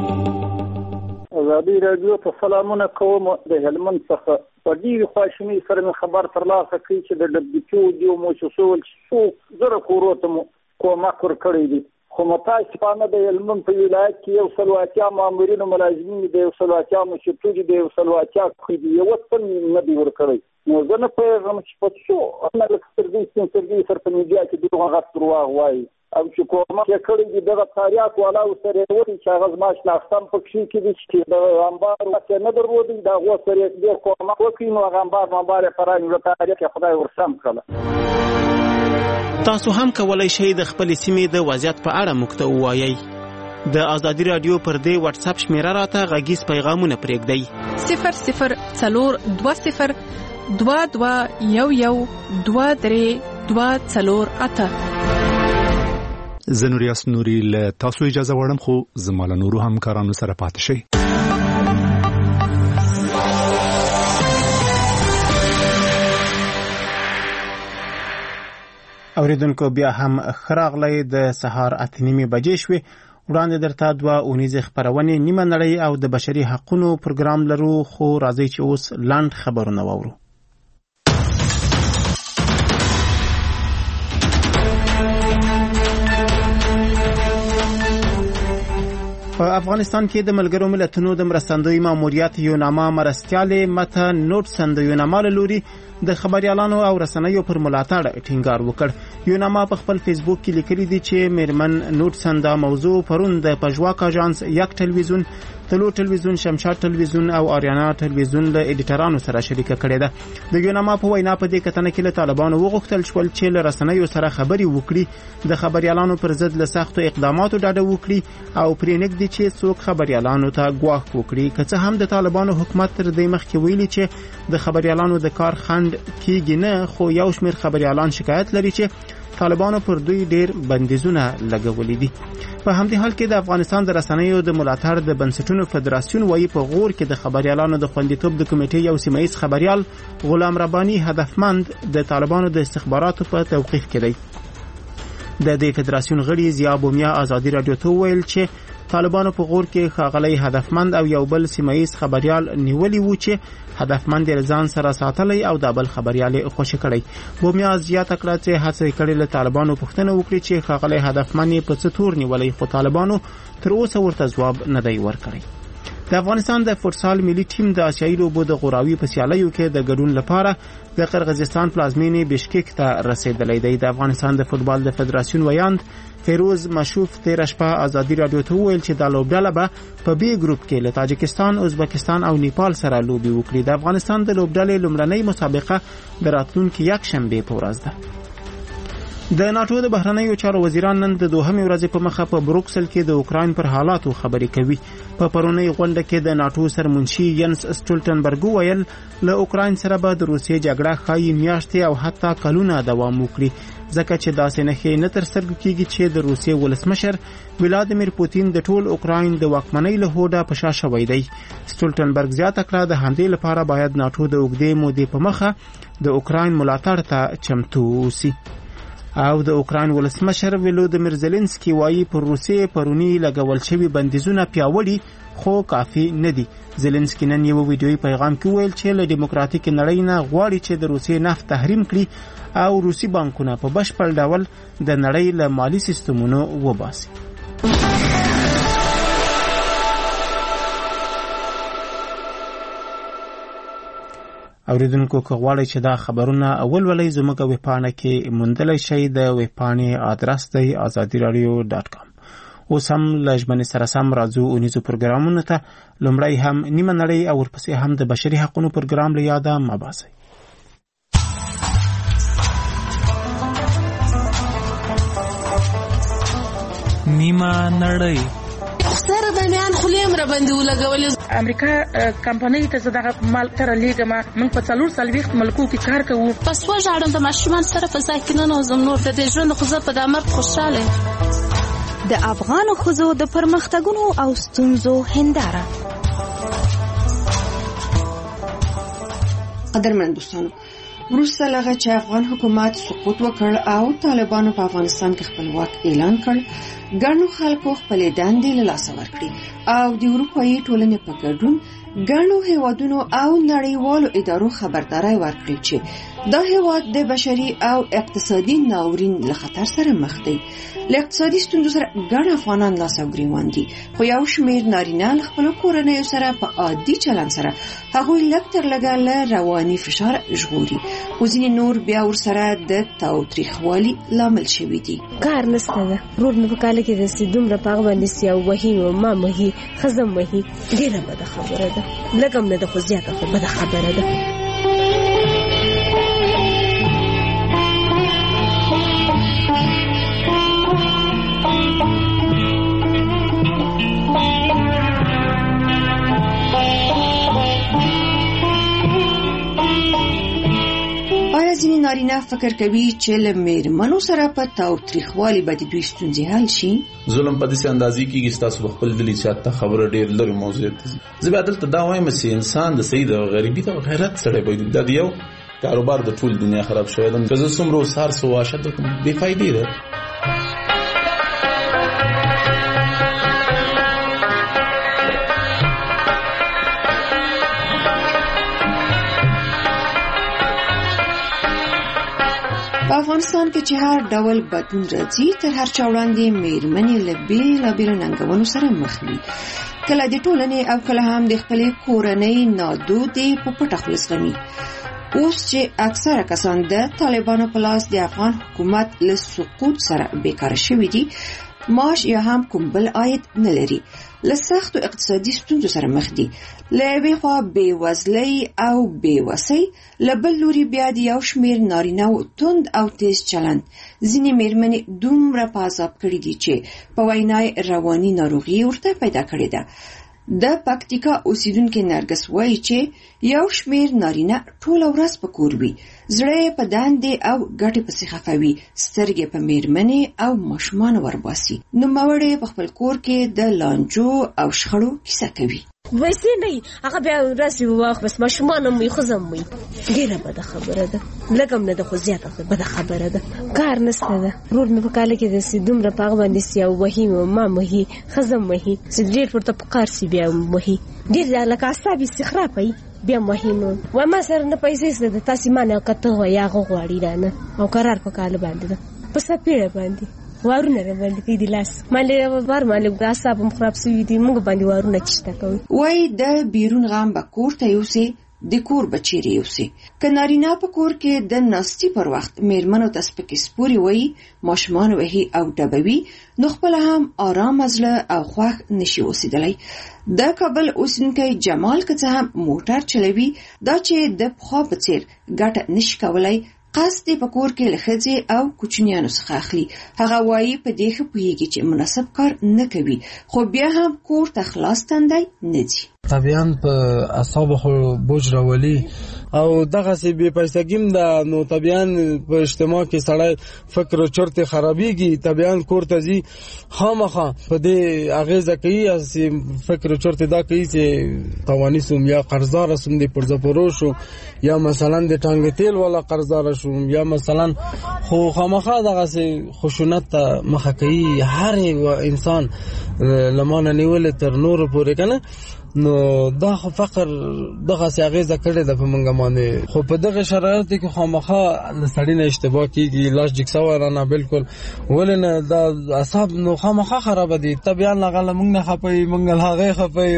نه. ازادي رادیو ته سلامونه کوم. د هلمند څخه په دې خواشنی سره خبر ترلاسه کړي چې د دبليو دیو موسسول څو زره کوروته کومه کور کړی دي. خو متاسفانه د هلمند په ولایت کې یو سلواتیا مامورینو ملازمین د یو سلواتیا مشرتوجي د یو سلواتیا خېدي یو څن نه دی ورکړی. نو زه نه پوهېږم چې په څو انا لکسترګي سر په میډیا کې دغه غږ درواغ وایي او چې کومه کې کړی دي دغه تاریخ والا سره ورته چې هغه زماش ناختم په کې کې چې د انبار څخه نه درودي دا غو سره دې کومه وکړي نو هغه انبار پرانی له تاریخ خدای ورسم کړل. تاسو هم کولای شئ د خپل سیمې د وضعیت په اړه موږ ته ووایئ. د ازادي رادیو پر دې واتس اپ شمیره راته غږیز پیغامونه پرېږدئ 002022112238. زنوریاس نوري له تاسو اجازه وړم خو زموږ نورو همکارانو سره پاتې شئ. اوریدونکو بیا هم خراغلی د سهار 8:30 بجې شوې. وړاندې درته دوه اونیزې خبرونه نیمه نړۍ او د بشري حقوقو پروګرام لرو، خو راځي چې اوس لاند خبرونه واورو. په افغانستان کې د ملګرو ملتونو د مرستندوی ماموریت یو نامه مرستیاله مته نوټسن د یو نامه لوري د خبريالانو او رسنیو پر ملاتړ ټینګار وکړ. یو نامه په خپل فیسبوک کې لیکلي دي چې میرمن نوټسن دا موضوع پرون د پژواک اژانس یک ټلویزیون، تلو ټلویزیون، شمشاد ټلویزیون او آریانا ټلویزیون له ایډیټرانو سره شریکه کړې ده. د یو نامه په وینا په دې کتنه کې له طالبانو وغوښتل شول چې له رسنیو سره خبري وکړي، د خبريالانو پر ضد له سختو اقداماتو ډډه وکړي او پرې نږدې چې څوک خبريالانو ته ګواښ وکړي. که څه هم د طالبانو حکومت تر دې مخکې ویلي چې د خبريالانو د کار خند کیږي نه، خو یو شمېر خبريالان شکایت لري چې طالبانو پر دوی ډیر بندیزونه لګولې دي. په همدې حال کې د افغانستان د رسنیو د ملاتړ د بنسټونو فدراسیون وایي په غور کې د خبريالانو د خوندیتوب د کمیټې یو سیمایي خبريال غلام رباني هدفمند د طالبانو د استخباراتو په توقیف کې دی. د دې فدراسیون غړي ضیا بومیا ازادي رادیو ته ویل چې طالبانو په غور کې ښاغلی هدفمند او یو بل سیمایي خبريال نیولي وو چې هدفمند ځان سره ساتلی او د بل خبريال خوشی کړی. بومیا زیاته کړه چې هڅه کړې له طالبانو پوښتنه وکړي چې ښاغلی هدفمند په څه تور نیولای، خو طالبانو تر اوسه ورته ځواب نه دی ورکړی. د افغانستان د فوتسال ملي ټیم د آسیایي لوبو د غوراوي په سیالیو کې د ګډون لپاره د قرغیزستان پلازمینې بشکک ته رسیدلی دی. د افغانستان د فوتبال د فدراسیون ویاند فیروز مشوف تیر شپه ازادي رادیو ته ویل چې د لوبډله به په بي ګروپ کې له تاجکستان، ازبکستان او نیپال سره لوبي وکړي. د افغانستان د لوبډلې لومړنۍ مسابقه د راتلونکي یک شنبه په ورځ ده. د ناتو د بهرنیو چارو وزیران نن د دوهمې ورځې په مخه په بروکسل کې د اوکراین پر حالاتو خبرې کوي. په پرونی غونډه کې د ناتو سرمنشي ینس سټولټنبرګ ویل له اوکراین سره به د روسیې جګړه ښایي میاشتې او حتی کلونه دوام وکړي، ځکه چې داسې نښې نه تر سترګو کېږي چې د روسیې ولسمشر ولادیمیر پوتین د ټول اوکراین د واکمنۍ له هوډه په شا شوی دی. سټولټنبرګ زیاته کړه د همدې لپاره باید ناتو د اوږدې مودې په مخه د اوکراین ملاتړ ته چمتو اوسي. او د اوکراین ولسمشر ولودیمیر زيلنسکي وایي پر روسیې پرونی لګول شوی بندیزونه پیاوړي خو کافي نه دي. زيلنسکي نن یو ویډیوي پیغام کې ویل چې له ډیموکراتیک نړۍ نه غواړي چې د روسیې نفت تحریم کړي او روسي بانکونه په بشپړ ډول د نړۍ له مالی سیستمونو وباسي. اوریدونکو که غواړئ چې دا خبرونه اول ولې زموږ ویبپاڼه کې موندلی شئ، د ویبپاڼې آدرس دی azadiradio.com. اوس هم له ژمنې سره سم راځو اونیزو پروګرامونو ته. لومړی هم نیمه نړۍ او ورپسې هم د بشري حقوقو پروګرام له یاده مه باسئ. نیمه نړۍ سره د میان خلیم را باندې ولګولې. امریکا کمپنۍ ته زداغه مال تر لیګما من په 440 ملکو کې کار کوو. پس وژاړم د ماشومان سره په ځای کې نه نوزم نور د دې ژوند خو زه په دامر خوشاله. د افغان ښځو د پرمختګونو او ستونزو هنداره. قدرمن دوستانو، وروسته لغه چې افغان حکومت سقوط وکړ او طالبانو په افغانستان کې خپلواک اعلان کړ، ګڼو خلکو خپل دندې له لاسه ورکړې او د اروپایي ټولنې په ګډون ګڼو هیوادونو او نړیوالو ادارو خبرداري ورکړې چې دا هیواد د بشري او اقتصادي ناورین له خطر سره مخ دی. له اقتصادي ستونزو سره ګڼ افغانان لاس او ګریوان دي، خو یو شمېر نارینه له خپلو کورنیو سره په عادي چلند سره هغوی لږ تر لږه له رواني فشار ژغوري، خو ځینې نور بیا ورسره د تاوتریخوالي لامل شوي دي. کار نشته ده، رور مې په کاله کې رسي دومره په هغه باندې سیاو وهي او ما وهي ښځم وهي، ډېره بده خبره ده. لږ هم نه ده خو زیاته خو بده خبره ده. ځینې نارینه فکر کوي چې له میرمنو سره په تاوتریخوالي به د دوی ستونزې حل شي. ظلم په داسې اندازې کېږي چې تاسو په خپل دلي چاته خبره ډېر لرې موضوع ته ځي. زه بیا دلته دا وایم چې انسان د صحیح د غریبي د غیرت سړی باید دا د یو کاروبار د ټول دنیا خراب شوی ده. که زه څومره سهار څه واشه درکړم بې فایدې ده. په افغانستان کې چې هر ډول بدلون راځي تر هر چا وړاندې میرمنې له بېلابېلو ننګونو سره مخ وي. کله د ټولنې او کله هم د خپلې کورنۍ نادودې په پټه خوله زغمي. اوس چې اکثره کسان د طالبانو په لاس د افغان حکومت له سقوط سره بیکاره شوي دي، معاش یا هم کوم بل عاید نه لري، له سختو اقتصادي ستونزو سره مخ دي، له یوې خوا بېوزلۍ او بېوسۍ، له بل لوري بیا د یو شمېر نارینه‌و توند او تیز چلند ځینې میرمنې دومره په عذاب کړي دي چې په وینا رواني ناروغي ورته پیدا کړې ده. د پکتیکا اوسیدونکو نرګس وایي چې یو شمېر نارینه ټوله ورځ په کور وي، زړه یې په دندې او ګټې پسې خفه وي، سترګې په میرمنې او ماشومانو ورباسي. نوموړی په خپل کور کې د لانجو او شخړو کیسه کوي. ویسې نه هغه بیا ورځي واخ بس ماشومان مې خزم مې ډیره بده خبره ده، لګم نه ده خو زیاته بده خبره ده، کار نشته ده. رور مې په کال کې د دومره پاغ باندې سیا وهیم ما مهي خزم مهي سډیر پورته پکار سی بیا مهي ډیر لکه اعصاب استخرافي بیا مهم و ما سره نه پیسې ست تاسو مانه کته یا غوړی رانه او قرار په کال باندې ده په سپیړه باندې وارونه باندې کې د لاس مالې بار مالې اعصاب خراب سوي دي موږ باندې وارونه چشته کوي. وای د بیرون غام به کور ته یوسي د کور بچی یوسي. که نارینه په کور کې د ناستي پر وخت میرمنو ته سپکې سپوري وای ماشومان وهي او ډبوي نو خپل هم آرام ازله او خوښ نشي اوسېدلی. د کابل اوسیدونکی جمال که څه هم موټر چلوي دا چې د پخوا په څیر ګټه نشي کولای قصد په کور کې لخذې او کوچنیانو څخه اخلي. هغه وایي په دې ښه پوهیږي چې مناسب کار نه کوي خو بیا هم کور ته خلاص تندی نه ځي. طبيعاً په اعصاب خو بوج راولي او دغه سي بي پیسګیم دا نو طبيعاً په اجتماع کې سړی فکر او چرته خرابيږي. طبيعاً کور ته ځي خامخا په دې اغیزه کوي اس فکر او چرته دا کوي چې توانی سوم یا قرضدار سوم دي پر زپورو شو یا مثلا د ټانګ تیل ولا قرضدار شو یا مثلا خو خامخا دغه سي خشونت مخه کوي. هر انسان لمانه نیول تر نور پورې کنه نو دا فقر دغه سیاغه کړي د پمنګ باندې خو په دغه شرایطو کې خامخا لسړی نه اشتباه کیږي لاس جکسا ورانه بالکل ولنه دا اعصاب نو خامخا خراب دي. طبيعا لغله موږ نه خپي موږ هغه خپي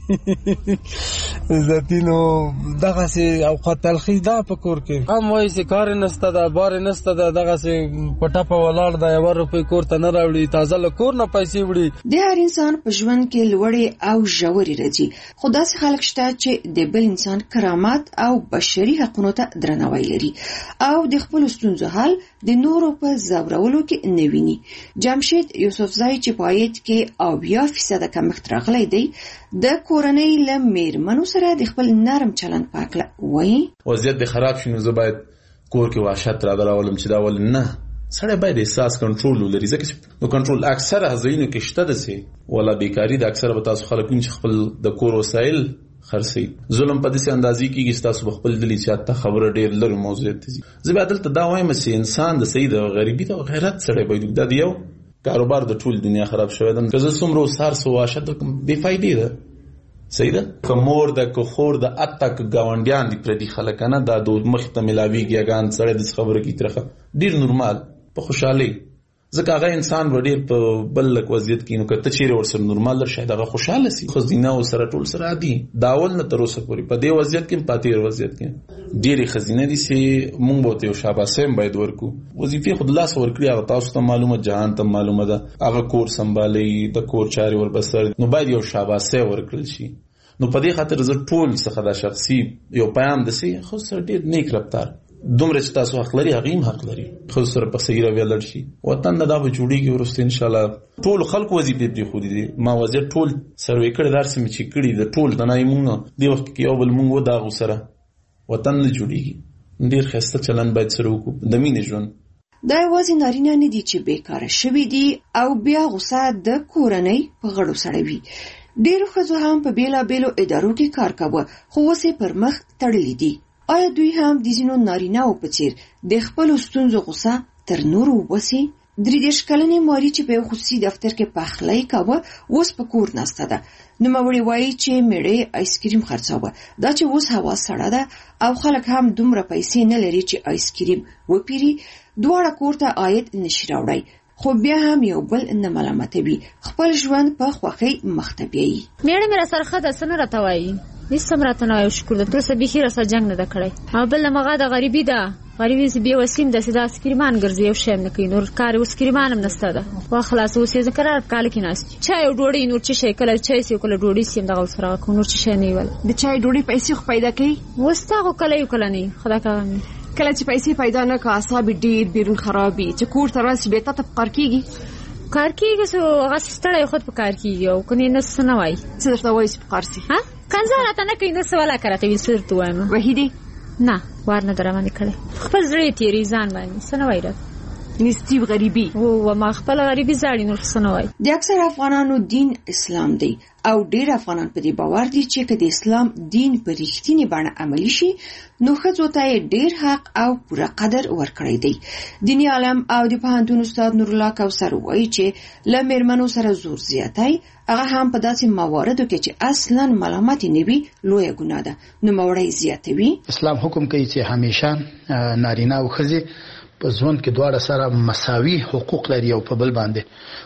ذاتینو دغه سي اوقات تلخی دا په کور کې هم وایي چې کار نسته دا بار نسته دغه سي پټه په ولاړ دا یو روپۍ کور ته نه راوړي تازه له کور نه پیسې وړي. د هر انسان په ژوند کې لوړې او ژورې راځي خو داسې خلک شته چې د بل انسان کرامت او بشري حقونو ته درناوی لري او د خپل ستونزو حل د نورو په زورولو کې نه ویني. جمشید یوسفزای چې پایت کې 80% کمښت راغلی دی د کورنۍ له میرمنو سره د خپل نرم چلند پاکله وایي وضعیت د خراب شنو زه باید کور کې وحشت را دراولم چې دا ول نه سړی باید احساس کنټرول ولري ځکه چې نو کنټرول اکثره ځایونو کې شته ده سي ولا بیکاری د اکثره به تاسو خلک چې خپل د کور وسایل خرڅي ظلم په دې اندازې کې تاسو خپل دلی چاته خبره ډیر لري موضوع ته زه به عدالت دا وایم چې انسان د صحیح د غریبي د غیرت سره باید د یو کاروبار د ټول دنیا خراب شوی ده. که زه څومره سار سو واشه د بې فایدې ده صحیح ده کومور د کوخور د اتک گاونډیان دي پر دې خلکانه دا د مخ ته ملاویږي ګان سره د خبره کی ترخه ډیر نورمال په خوشحالي ځکه هغه انسان وړي په بل لک وضعیت کې نو کته چیرې ورسره نورمال در شاید هغه خوشاله سي خو زینه او سره ټول سره عادي داول نه تر اوسه پورې په دې وضعیت کې پاتې وضعیت کې ډېری خزینه دي سي مونږ به ته شاباسه باید ورکو وظیفه خود لاس ورکړي هغه تاسو ته معلومه جهان ته معلومه ده هغه کور سمبالي د کور چاري ور بسر نو باید یو شاباسه ورکړل شي. نو په دې خاطر زه ټول څخه د شخصي یو پیغام دسي خو سره ډېر نیک رفتار دومره چې تاسو حق لري هغه هم حق لري خو سره په صحیح رویه لړ شي وطن دا به جوړیږي ورسته ان شاء الله ټول خلکو وظیفې دي خو دي ما وزیر ټول سروې کړی درس می چې کړی د ټول د نایمونو دی وخت کې یو بل مونږ و دا غو سره وطن نه جوړیږي ډیر ښایسته چلند باید سره وکړو د مینې ژوند. دا یوازې نارینه نه دي چې بیکاره شوي دي او بیا غوسه د کورنۍ په غړو سړوي. ډیرو ښځو هم په بیلابیلو ادارو کې کار کاوه خو اوس یې پر مخ تړلي دي. آیا دوی هم د ځینو نارینه‌و په څیر د خپلو ستونزو غوسه تر نورو وباسي؟ 33 کلنې ماري چې په یو خصوصي دفتر کې پخلی کاوه اوس په کور ناسته ده. نوموړې وایي چې میړه آیسکریم خرڅاوه. دا چې اوس هوا سړه ده او خلک هم دومره پیسې نه لري چې آیسکریم وپیري، دواړه کور ته عاید نشي راوړی، خو بیا هم یو بل نه ملامتوي، خپل ژوند په خوښۍ مخ ته بیایي. میړه مې راسره ښه ده، څه نه راته وایي، هېڅ هم راته نه وایي، شکر ده، تر اوسه بیخي راسره جنګ نه ده کړی. او بل همغه د غریبي ده، غریبي چې بې وسیم داسې د اسکریمان ګرځي، یو شی هم نه کوي، نور کار اوس اسکریمان هم نشته ده. وا خلاص اوس یې ځکه را کاله کې ناست چای او ډوډۍ نور څه شی، کله چای سي کله ډوډۍ سي هم دغه ورسره کوو، نور څه شی نه ویل. د چای ډوډۍ پیسې خو پیدا کوي؟ اوس تا خو کله یو کله نه خدا کوم. کله چې پیسې پیدا نه که اعصاب ډېر بیرون خرابي چې کور ته راسي بېرته ته په کار کېږي؟ کار کېږي خو هغه ستړی خود په کار کېږي او کنې نه څه نه وایي. څه درته وایي چې په کار سي؟ کنځا راته نه کوي، نه څه ولاکه راته وي، څه درته وایم. وحیدې نه وار نه در باندې کړی، خپل زړه یې تېري ځان باندې، څه نه وایي راته. نستی غریبي او ما خپل غریبي زاړي، نور څه نه وایي. د اکثر افغانانو دین اسلام دی او ډېر افغانان په دې باور دي چې که د اسلام دین په رښتینې بڼه عملي شي نو ښځو ته یې ډېر حق او پوره قدر ورکړی دی. دیني عالم او د پوهنتون استاد نورالله کوثر وایي چې له میرمنو سره زور زیاتی هغه هم په داسې مواردو کې چې اصلا ملامتې نه وي لویه ګناه ده. نوموړی زیاتوي اسلام حکم کوي چې همیشه نارینه او ښځې په ژوند کې دواړه سره مساوي حقوق لري او په بل باندې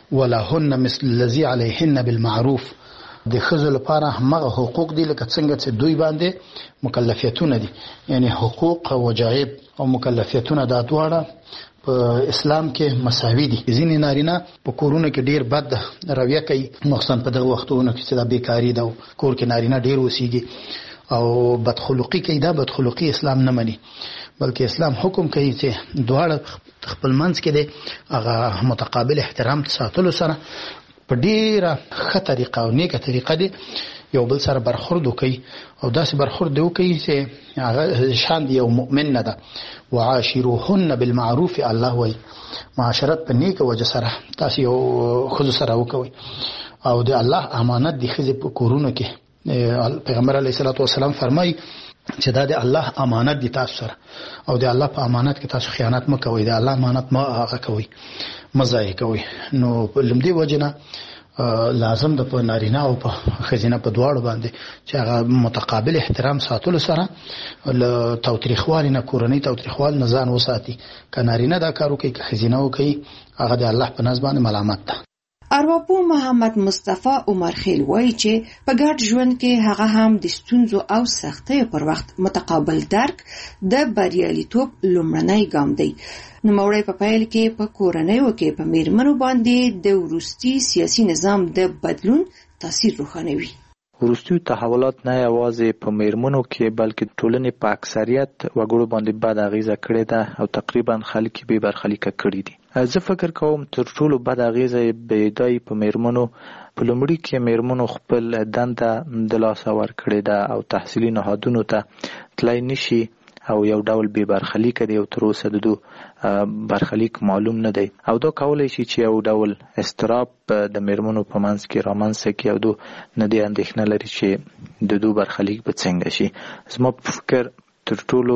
ولهن مثل الذي عليهن بالمعروف. د ښځو لپاره همغه حقوق دي لکه څنګه چې دوی باندې مکلفیتونه دي، یعنی حقوق او وجایب او مکلفیتونه دا دواړه په اسلام کې مساوي دي. ځینې نارینه په کورونو کې ډیر بد رویه کوي، مخصوصا په دغه وختونو کې چې د بیکاری ده او کور کې نارینه ډیر اوسېږي او بدخلقي کوي. دا بدخلقي اسلام نه مني، بلکې اسلام حکم کوي چې دواړه خپل منځ کې د هغه متقابل احترام ساتلو سره په ډیره ښه طریقه او نیکه طریقه دی یو بل سره برخورد وکړي او داسې برخورد وکړي چې هغه شان دی یو مؤمن نه ده. وعاشروهن بالمعروف، الله وایي معاشرت په نیکه وجه سره تاسو یو ښځو سره وکوئ او د الله امانت د ښځې په کورونو کې پیغمبر علیه الصلاة والسلام فرمایي چې دا د الله امانت دي تاسو سره او د الله په امانت کې تاسو خیانت مه کوئ، د الله امانت مه هغه کوئ، مه ضایع کوئ. نو په لمدې وجه نه لازم ده په نارینه او په ښځینه په دواړو باندې چې هغه متقابل احترام ساتلو سره له تاوتریخوالي نه، کورنۍ تاوتریخوال نه ځان وساتي. که نارینه دا کار وکړي که ښځینه وکړي هغه د الله په نزد باندې ملامت ده. ارواپوه محمد مصطفی عمر خیل وایي چې په ګډ ژوند کې هغه هم د ستونزو او سختیو پر وخت متقابل درک د بریالیتوب لومړنی ګام دی. نوموړی په پیل کې په کورنیو کې په میرمنو باندې د وروستي سیاسي نظام د بدلون تاثیر روښانوي. وروستي تحولات نه یوازې په میرمنو کې بلکې ټولنې په اکثریت وګړو باندې بد اغیزه کړې ده او تقریبا خلک بې برخلیکه کړي دي. زه فکر کوم تر ټولو بد اغیزه بیدای په میرمنو په لومړي کې میرمنو خپل دنده د لاسه ورکړې ده او تحصیلي نهادونو ته تلای نشي او یو ډول بې برخلیکه دی او تر اوسه د دو برخلیک معلوم نه دی او دا کولای شي چې یو ډول استراب د میرمنو په منځ کې رامنځته کړي او دو نه دی اندېښنه لري چې د دو برخلیک به څنګه شي. زما په فکر تر ټولو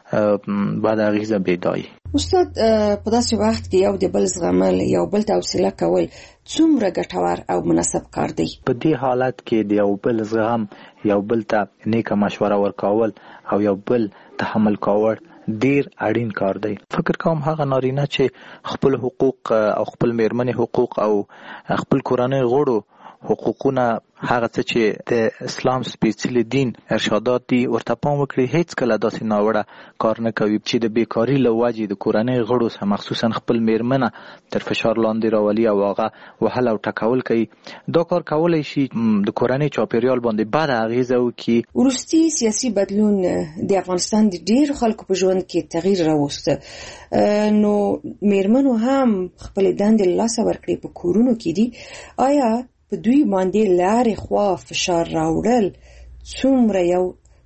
بعد اغیزه بیدای. استاد په داسې وخت کې یو د بل زغمل، یو بل ته حوصله کول څومره ګټور او مناسب کار دی؟ په دې حالت کې د یو بل زغم، یو بل ته نیکه مشوره ورکول او یو بل تحمل کول ډیر اړین کار دی. فکر کوم هغه نارینه چې خپل حقوق او خپل میرمنې حقوق او خپل کورنۍ غړو حقوقونه هغه څه چې د اسلام سپېڅلي دین ارشادات دي ورته پام وکړي، هیڅ کله داسې ناوړه کار نه کوي چې د بیکاری له وجې د کورنۍ غړو سره مخصوصا خپل میرمنه تر فشار لاندې راولي او هغه وهل او ټکول کوي. دا کار کولی شي د کورنۍ چاپیریال باندې بد اغیزه وکړي. وروستي سیاسي بدلون د افغانستان د ډېرو خلکو په ژوند کې تغییر راوسته، نو میرمنو هم خپل دندې له لاسه ورکړي په کورونو کې دي. آیا په دوی باندې لارې خوا فشار راوړل څومره یو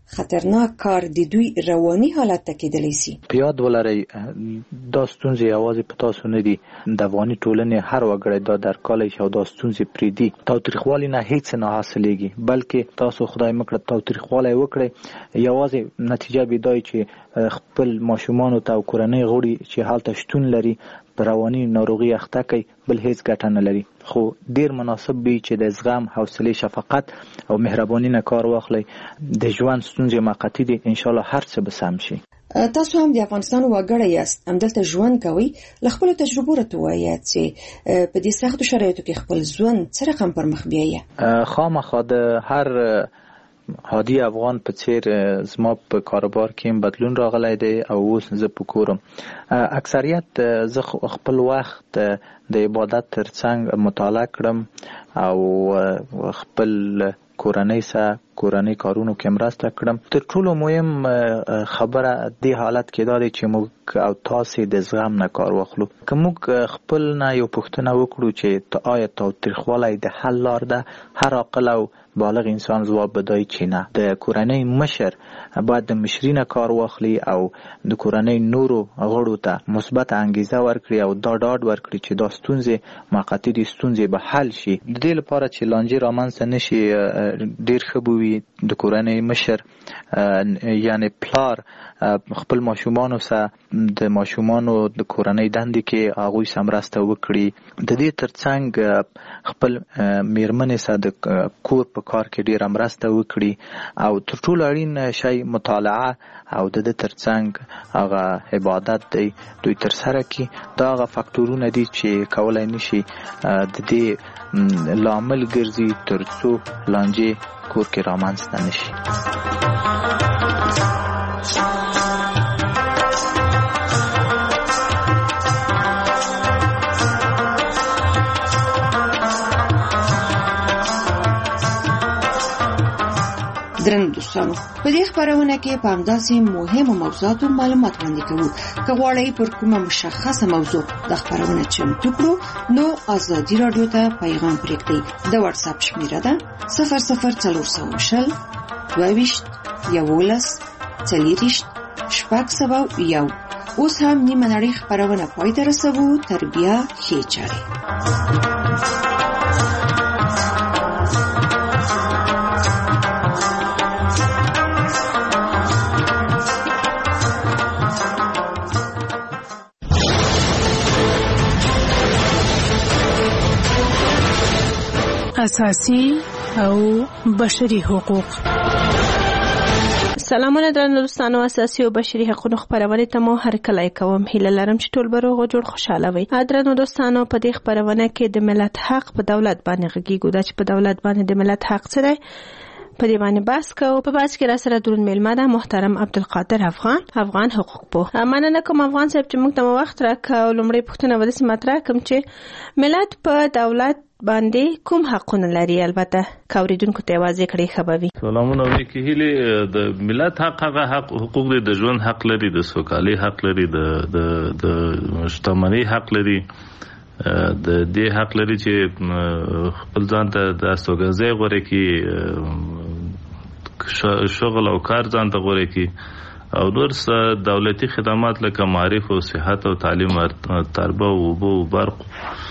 خطرناک کار د دوی رواني حالت ته کېدلی شي. په یاد ولرئ دا ستونزې یوازې په تاسو نه دي، د افغاني ټولنې هر وګړی دا درک کولی شي او دا ستونزې پرېږدي. تاوتریخوالي نه هیڅ نه حاصلېږي، بلکې تاسو خدای مکړه تاوتریخوالی وکړئ، یوازې نتیجه به دا چې خپل ماشومانو ته او کورنۍ غړي چې هلته شتون لري په رواني ناروغي اخته کوي، بل هیڅ ګټه نه لري. خو ډیر مناسب وي چې د زغم، حوصله، شفقت او مهرباني نه کار واخلئ. د ژوند ستونزې موقتي دي، ان شاء الله هر څه به سم شي. تاسو هم د افغانستان وګړی یاست، همدلته ژوند کوئ. له خپلو تجربو راته ووایاست چې په دې سختو شرایطو کې خپل ژوند څه رقم پر مخ بیایي. خامخا د هر عادي افغان په څیر زما په کاروبار کې بدلون راغلی دی او اوس زه په کورم. اکثریت زه خپل وخت د عبادت ترڅنګ مطالعه کړم او خپل کورنۍ سره کورنۍ کارونو کې مرسته کړم. تر ټولو مهم خبره د حالت کې دا دی چې موږ او تاسو د زغم نه کار واخلو. که موږ خپل نه یو پوښتنه وکړو چې آیا تاوتریخوالی د حل لار ده، هر عاقل او بالغ انسان ځواب بدای چې نه. د کورنۍ مشر باید د مشري نه کار واخلي او د کورنۍ نورو غړو ته مثبت انګیزه ورکړي او دا ډاډ ورکړي چې دا ستونزې موقتي دي، ستونزې به حل شي. د دې لپاره چې لانجې رامنځته نشي، ډیر ښه به وي د کورنۍ مشر یعنی پلار خپل ماشومانو سره د ماشومانو د کورنۍ دندې کې هغوی سره مرسته وکړي. د دې ترڅنګ خپل میرمنې سره د کور په کار کې ډیره مرسته وکړي او تر ټولو اړین شی مطالعه او د دې ترڅنګ هغه عبادت دی دوی تر سره کړي. دا هغه فاکتورونه دي چې کولای نشي د دې لامل ګرځي ترڅو لانجې کور کې رامنځته نشي. درنو دوستانو، په دې خبرونه کې په همداسې مهمو موضوعاتو معلومات وړاندې کوو. که غواړئ پر کومه مشخصه موضوع د خبرونه چمتو کړو نو ازادي راډیو ته پیغام پرېږدئ. د واتس اپ شمیره ده 00420 22 11 40 601. اوس هم نیمه نړۍ خبرونه پای ته رسوو. تر بیا ښې چارې. اساسي او بشري حقوق. سلامونه درنو دوستانو، اساسي او بشري حقوقو خبرونه ته مو هرکلی کوم. هیله لرم چې ټول به روغ جوړ خوشاله وي. درنو دوستانو، په دې خبرونه کې د ملت حق په دولت باندې غږیږو. دا چې په دولت باندې د ملت حق څه دی، په دې باندې بحث کوو. په بحث کې را سره درون میلمه ده محترم عبدالقادر افغان حقوق پوه. مننه کوم افغان صاحب چې موږ ته وخت راکړ. لومړی پوښتنه ولې مطرح کوم چې ملت په دولت باندې کوم حقونه لري؟ البته کاوریدونکو ته واضح کړئ خبري. سلامونه وکړي. هله د ملت حق هغه حقوق دي، د ژوند حق لري، د سوکالي حق لري، د شتمنۍ حق لري، د دې حق لري چې خپل ځان ته د استوګنځي غوړي کې شغل او کار ځان ته غوړي کې او نور دولتي خدمات لکه معرف او صحت او تعلیم، تربیه او اوبه او برق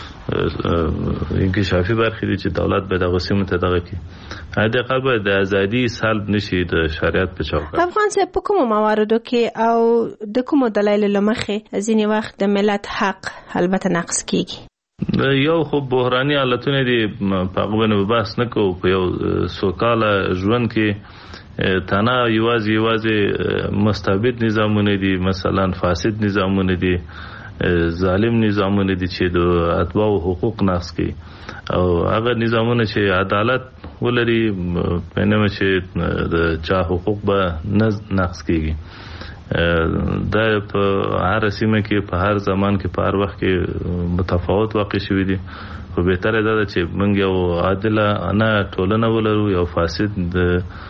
انکشافي برخې دي چې دولت به د غسیمو ته دغه کی هدا قبل د ازادي سلب نشي د شریعت په چوکاټ. افغان صاحب په کومو مواردو کې او د کومو دلایلو لمخې ځینې وخت د ملت حق البته نقص کیږي؟ یو خو بحراني حالتونه دي، په هغه باندې بحث نه کوو. په یو سوکاله ژوند کې تنها یوازې مستبد نظامونه دي، مثلا فاسد نظامونه دي، ظالم نظامونه دي چې د اتباع حقوق نقض کوي او هغه نظامونه چې عدالت ولري پنهمه چې د چا حقوق به نقض کیږي. دا په هر سیمه کې په هر زمان کې په هر وخت کې متفاوت واقع شوی دي. خو بهتره ده چې موږ یو عادلانه ټولنه ولرو، یو فاسد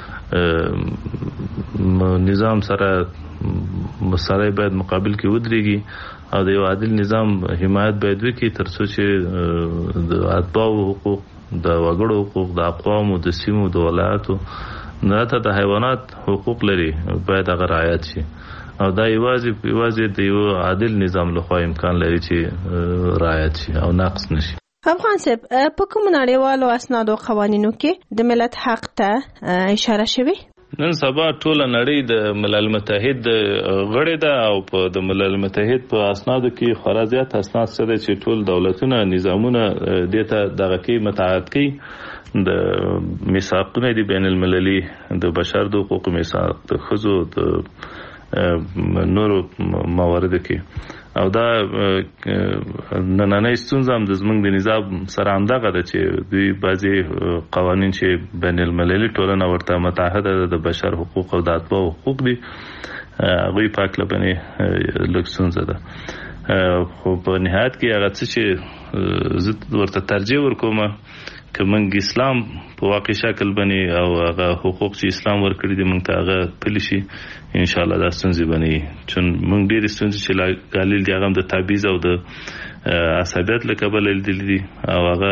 نظام سره باید مقابل کې ودرېږي او د یو عادل نظام حمایت باید وکړي ترڅو چې د اتباعو حقوق، د وګړو حقوق، د اقوامو، د سیمو، د ولایاتو دا ته د حیوانات حقوق لري باید هغه رعایت شي او دا یوازې د یو عادل نظام لخوا امکان لري چې رعایت شي او نقص نشي. افغان صاحب په کوم نړیوالو اسنادو قوانینو کې د ملت حق ته اشاره شوی؟ نن سبا ټول نړۍ د ملل متحد غړي ده او په د ملل متحد په اسنادو کې خورا زیات اسناد شته چې ټول دولتونه نظامونه دته دغه کې متعهد کوي د میثاقونه دي بین المللي د بشر د حقوق میثاق د خزو د نورو موارد کې او دا نننۍ ستونزه هم د زمونږ د نظام سره همدغه ده چې دوی بعضي قوانین چې بین المللي ټولنه ورته متعهده ده د بشر حقوق او د اتباع حقوق دي هغوی په هکله باندې لږ ستونزه ده خو په نهایت کې هغه څه چې زه ورته ترجیح ورکوم که موږ اسلام په واقعي شکل باندې او هغه حقوق چې اسلام ورکړي دي موږ ته هغه پلي شي ان شاء الله دا ستونزې باندې چون موږ ډېرې ستونزې چې ګالل دي هغه هم د تبعیض او د عصبیت له کبله لیدلي دي او هغه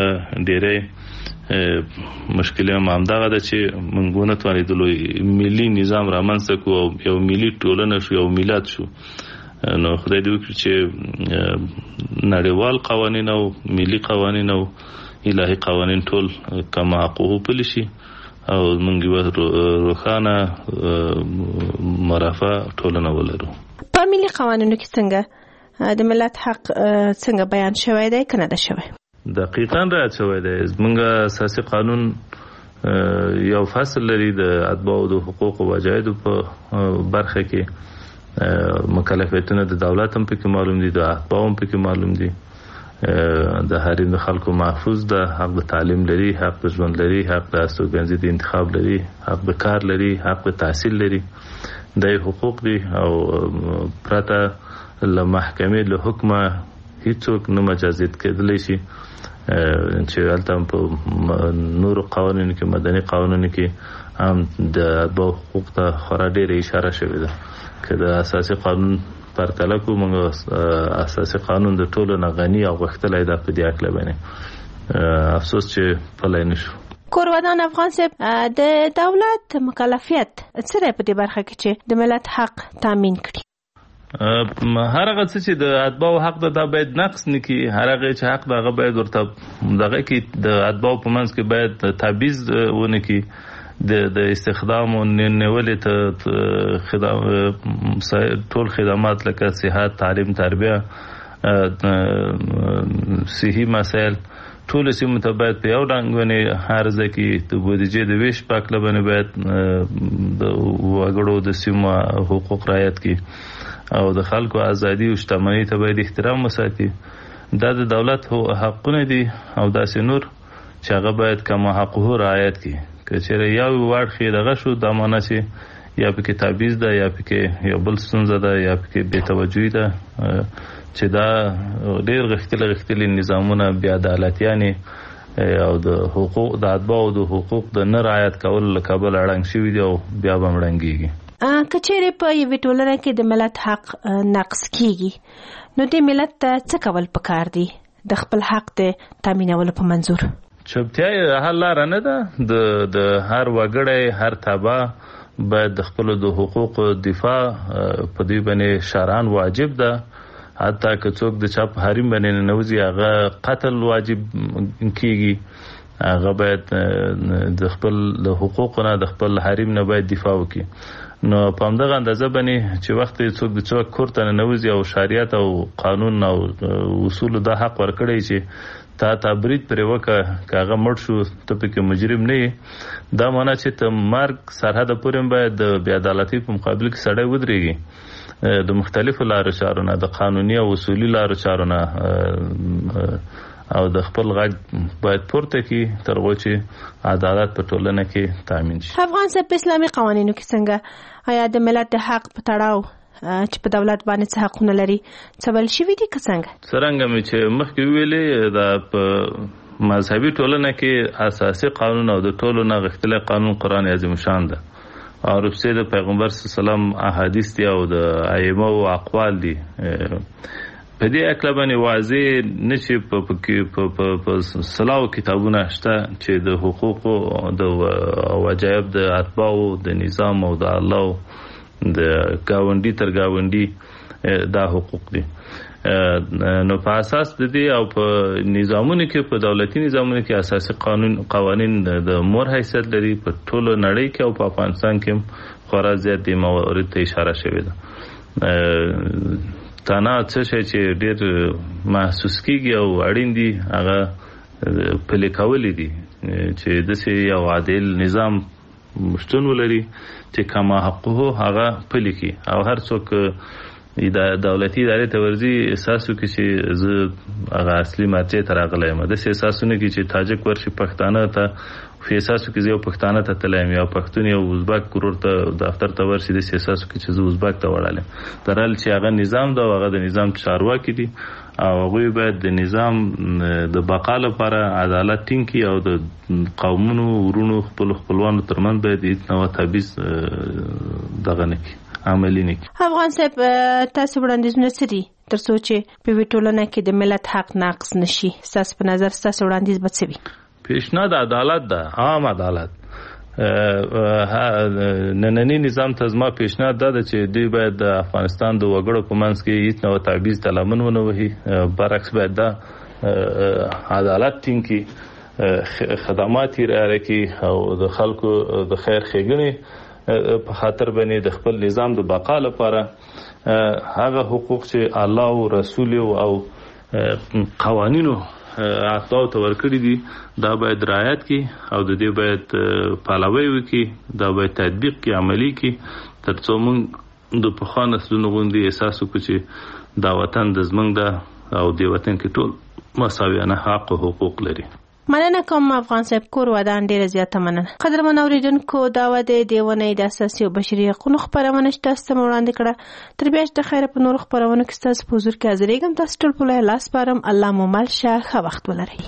ډېری مشکل هم همدغه ده چې موږ ونتوانېدلو ملي نظام رامنځته کړو او یو ملي ټولنه شو یو ملت شو. نو خدای دې وکړي چې نړیوال قوانین او ملي قوانین او الهي قوانین ټول کما حقوق پلي شي او موږ یو روښانه مرافع ټولنه ولرو. په ملي قوانینو کې څنګه د ملت حق څنګه بیان شوی دی کنه ده شوی؟ دقیقاً رعایت شوی دی. زموږ اساسي قانون یو فصل لري د اتباع د حقوق او وجایب په برخه کې مکلفیتونه د دولت هم پکې معلوم دي د اتباع هم پکې معلوم دي د حریم د خلکو محفوظ ده حق د تعلیم لري حق د ژوند لري حق د استوګنځي د انتخاب لري حق د کار لري حق د تحصیل لري دا حقوق دي او پرته له محکمې له حکمه هیڅوک نه مجازات کېدلی شي چې هلته په نورو قوانینو کې مدني قوانینو کې هم د اتباع حقوق ته خورا ډېره اشاره شوې ده که د اساسي قانون پرتله کو موږ اساسي قانون د ټولو نه غني او غښتلی ده په دې هکله باندې افسوس چې پلی نشو. کورودان افغان صاحب د دولت مکلفیت څه دی په دې برخه کې چې د ملت حق تامین کړي؟ هر هغه څه چې د اتباع حق ده دا باید نقص نه کړي. هر هغه چې حق ده هغه باید ورته دغه کې د اتباع په منځ کې باید تبعیض ونه کړي. د استخدام او نیولې ته ټول خدمات لکه صحت تعلیم تربیه صحي مسایل ټول سیمه ته باید په یو ډنګ باندې هر ځای کې د بودیجې د ویش په هکله باندې باید د وګړو د سیمه حقوق رعایت کړي او د خلکو ازادي او شتمنۍ ته باید احترام وساتي. دا د دولت حقونه دي او داسې نور چې هغه باید کما حقوق رعایت کړي. که چېرې یو واړخې دغه شو دا معنی چې یا پکې تبعیض ده یا پکې یو بل ستونزه ده یا پکې بېتوجهي ده چې دا ډېر غښتلي نظامونه بې عدالتیانې او د حقوق د اتباعو د حقوق د نه رعایت کولو له کبله ړنګ شوي دي او بیا به هم ړنګېږي. که چېرې په یوې ټولنه کې د ملت حق نقص کېږي نو دې ملت ته څه کول پکار دي د خپل حق د تامینولو په منظور؟ چوپتیا یې حل لاره نه ده. د هر وګړی هر تبعه باید د خپلو د حقوقو دفاع په دوی باندې شرعاً واجب ده. حتی که څوک د چا په حریم باندې ننوځي هغه قتل واجب کیږي. هغه باید د خپل حقوقو نه د خپل حریم نه باید دفاع وکړي. نو په همدغه اندازه باندې چې وخت څوک د چا کور ته ننوځي او شریعت او قانون او اصولو دا حق ورکړی چې تا برید پرې وکړه که هغه مړ شو ته پکې مجرم نه یې دا معنی چې ته مرګ سرحده پورې باید د بې عدالتۍ په مقابل کې سړی ودرېږي. د مختلفو لارو چارو نه د قانوني او اصولي لارو چارو نه او د خپل غږ باید پورته کړي تر هغو چې عدالت په ټولنه کې تامین شي. افغان صاحب په اسلامي قوانینو کې څنګه آیا د ملت د حق په تړاو چې په دولت باندې څه حقونه لري څه بل شوي دي که څنګه؟ څرنګه مې چې مخکې ویلې دا په مذهبي ټولنه کې اساسي قانون او د ټولو نه غښتلی قانون قرآن عظیم شان ده او رپسې د پیغمبر صلی الله علیه وسلم احادیث دي او د ائمه او اقوال دي. په دې اکله باندې واضح نشي په سلاو کتابونه شته چې د حقوقو د وجایب د اتباعو د نظام او د الله د گاونډي تر گاونډي دا حقوق دي. نو په اساس د دې او په نظامونو کې په دولتي نظامونو کې اساسي قوانين د مور حیثیت لري په ټولو نړۍ کې او په افغانستان کې خورا زیات د موارد ته اشاره شوې ده. تانا څه شي چې ډېر محسوس کیږي او اړین دي هغه پلي کول دي چې د سي یو عادل نظام مشتون ولري چې کما حقوق هغه پلي کی او هر څوک دولتي ادارې ته ورځي احساسو کې چې زه هغه اصلي مرجع تر راغلی یم. د سي احساسونه کې چې تاجک ورشي پښتانه ته په احساسو کې یو پښتانه ته تلایم یا پښتون یو ازبک کورور ته دفتر ته ورشي د سي احساسو کې چې زه ازبک ته وړالم. درل چې هغه نظام دا هغه د نظام چارواکي دي او هغه باید د نظام د بقا لپاره عدالت ټینګي او د قومونو ورونو خپلوانو ترمن باید نو تبعیض دغه نه کی عملی نه کی. افغان صاحب تاسو وړاندیزونه سړي تر څو چې په ویټولنه کې د ملت حق ناقص نشي تاسو په نظر تاسو وړاندیز به څه وي؟ پیشنهاد عدالت ده، عام عدالت. نننی نظام ته زما پیشنهاد ده چې دوی باید د افغانستان د وګړو په منځ کې هیڅ نوع تبعیض تلمن ونه وهي، برعکس باید دا عدالت ټینګي، خدمات یې راکړي او د خلکو د خیر ښېګڼې په خاطر باندې د خپل نظام د بقا لپاره هغه حقوق چې الله او رسول او قوانینو اعطاو ته ورکړي دي دا باید رعایت کی او د دې باید پالوي وکي، دا باید تطبیق کی، عملی کی، ترڅو موږ د پخوانو نسلونو غوندي احساس وکړو چې دا وطن د زمونږ ده او د وطن کې ټول مساویانه حق او حقوق لري. مننه کوم افغان صاحب، کور ودان ډیره زیاته مننه. قدرمن اوریدونکو دا و د دیونه د اساسي او بشري حقوقو خبرونه تاسو ته وړاندې کړه. تر بیا د خیر په نور خبرونه کې تاسو په حضور کې حاضرېږم. تاسو ټول په لاس پارم. الله مو مل شه، ښه وخت ولرئ.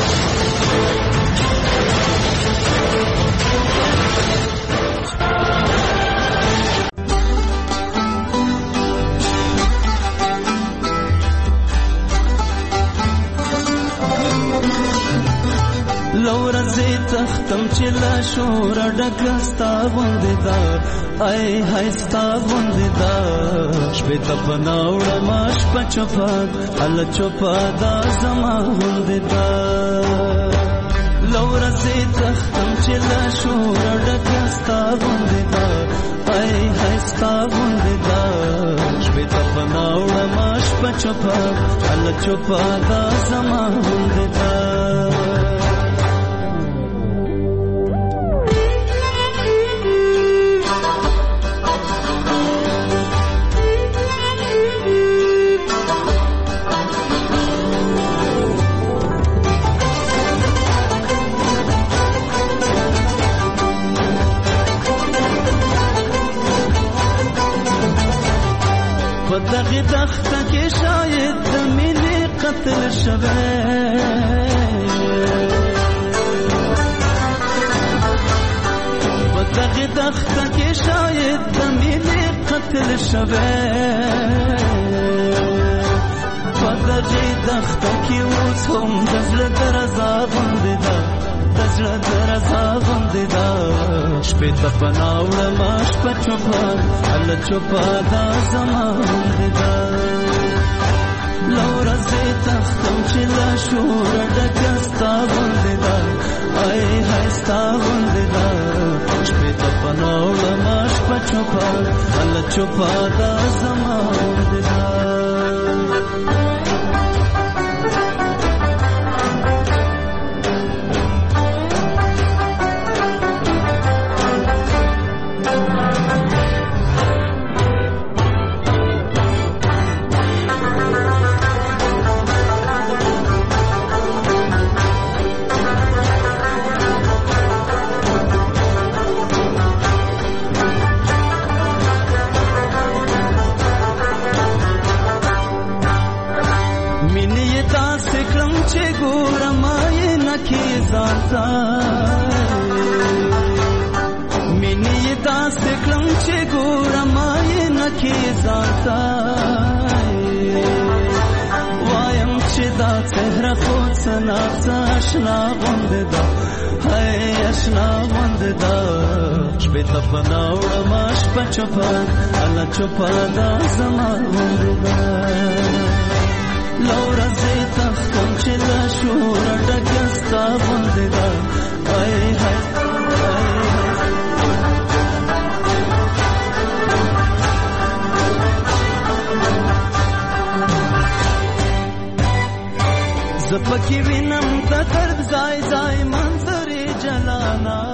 لورځي تختم چې لا شور ډکستا غوندې دا آی هاي ستا غوندې دا شپې ته پناوړ ماش پچپا ال چپا دا زما غوندې دا لورځي تختم چې لا شور ډکستا غوندې دا آی هاي ستا غوندې دا شپې ته پناوړ ماش پچپا ال چپا دا زما غوندې دا دغه دخته کې شاید د مینې قتل شوه دغه دخته کې شاید د مینې قتل شوه دغه دخته کې اوس هم د زړه درزا غوندې ده د زړه درزا غوندې ده شپې ته پناوړ ماش په چوپا ال چوپا دا زما غوندې ده لورځې تختم چې لا شور ډکه ستا غوندې ده آی هاي ستا غوندې ده شپې ته پناوړ ماش په چوپا ال چوپا دا زما غوندې ده مینې داسې کړم چې ګورم یې نکې ځانته چهره خود سناخت اشنا غنده دا های اشنا غنده دا شپی تپنا وڑما شپا چپا الا چپا دا زمان غنده دا لورا زی تختم چلا شورا ڈگستا غنده دا های های زپکی وینم د درد زای زای منظر جلانا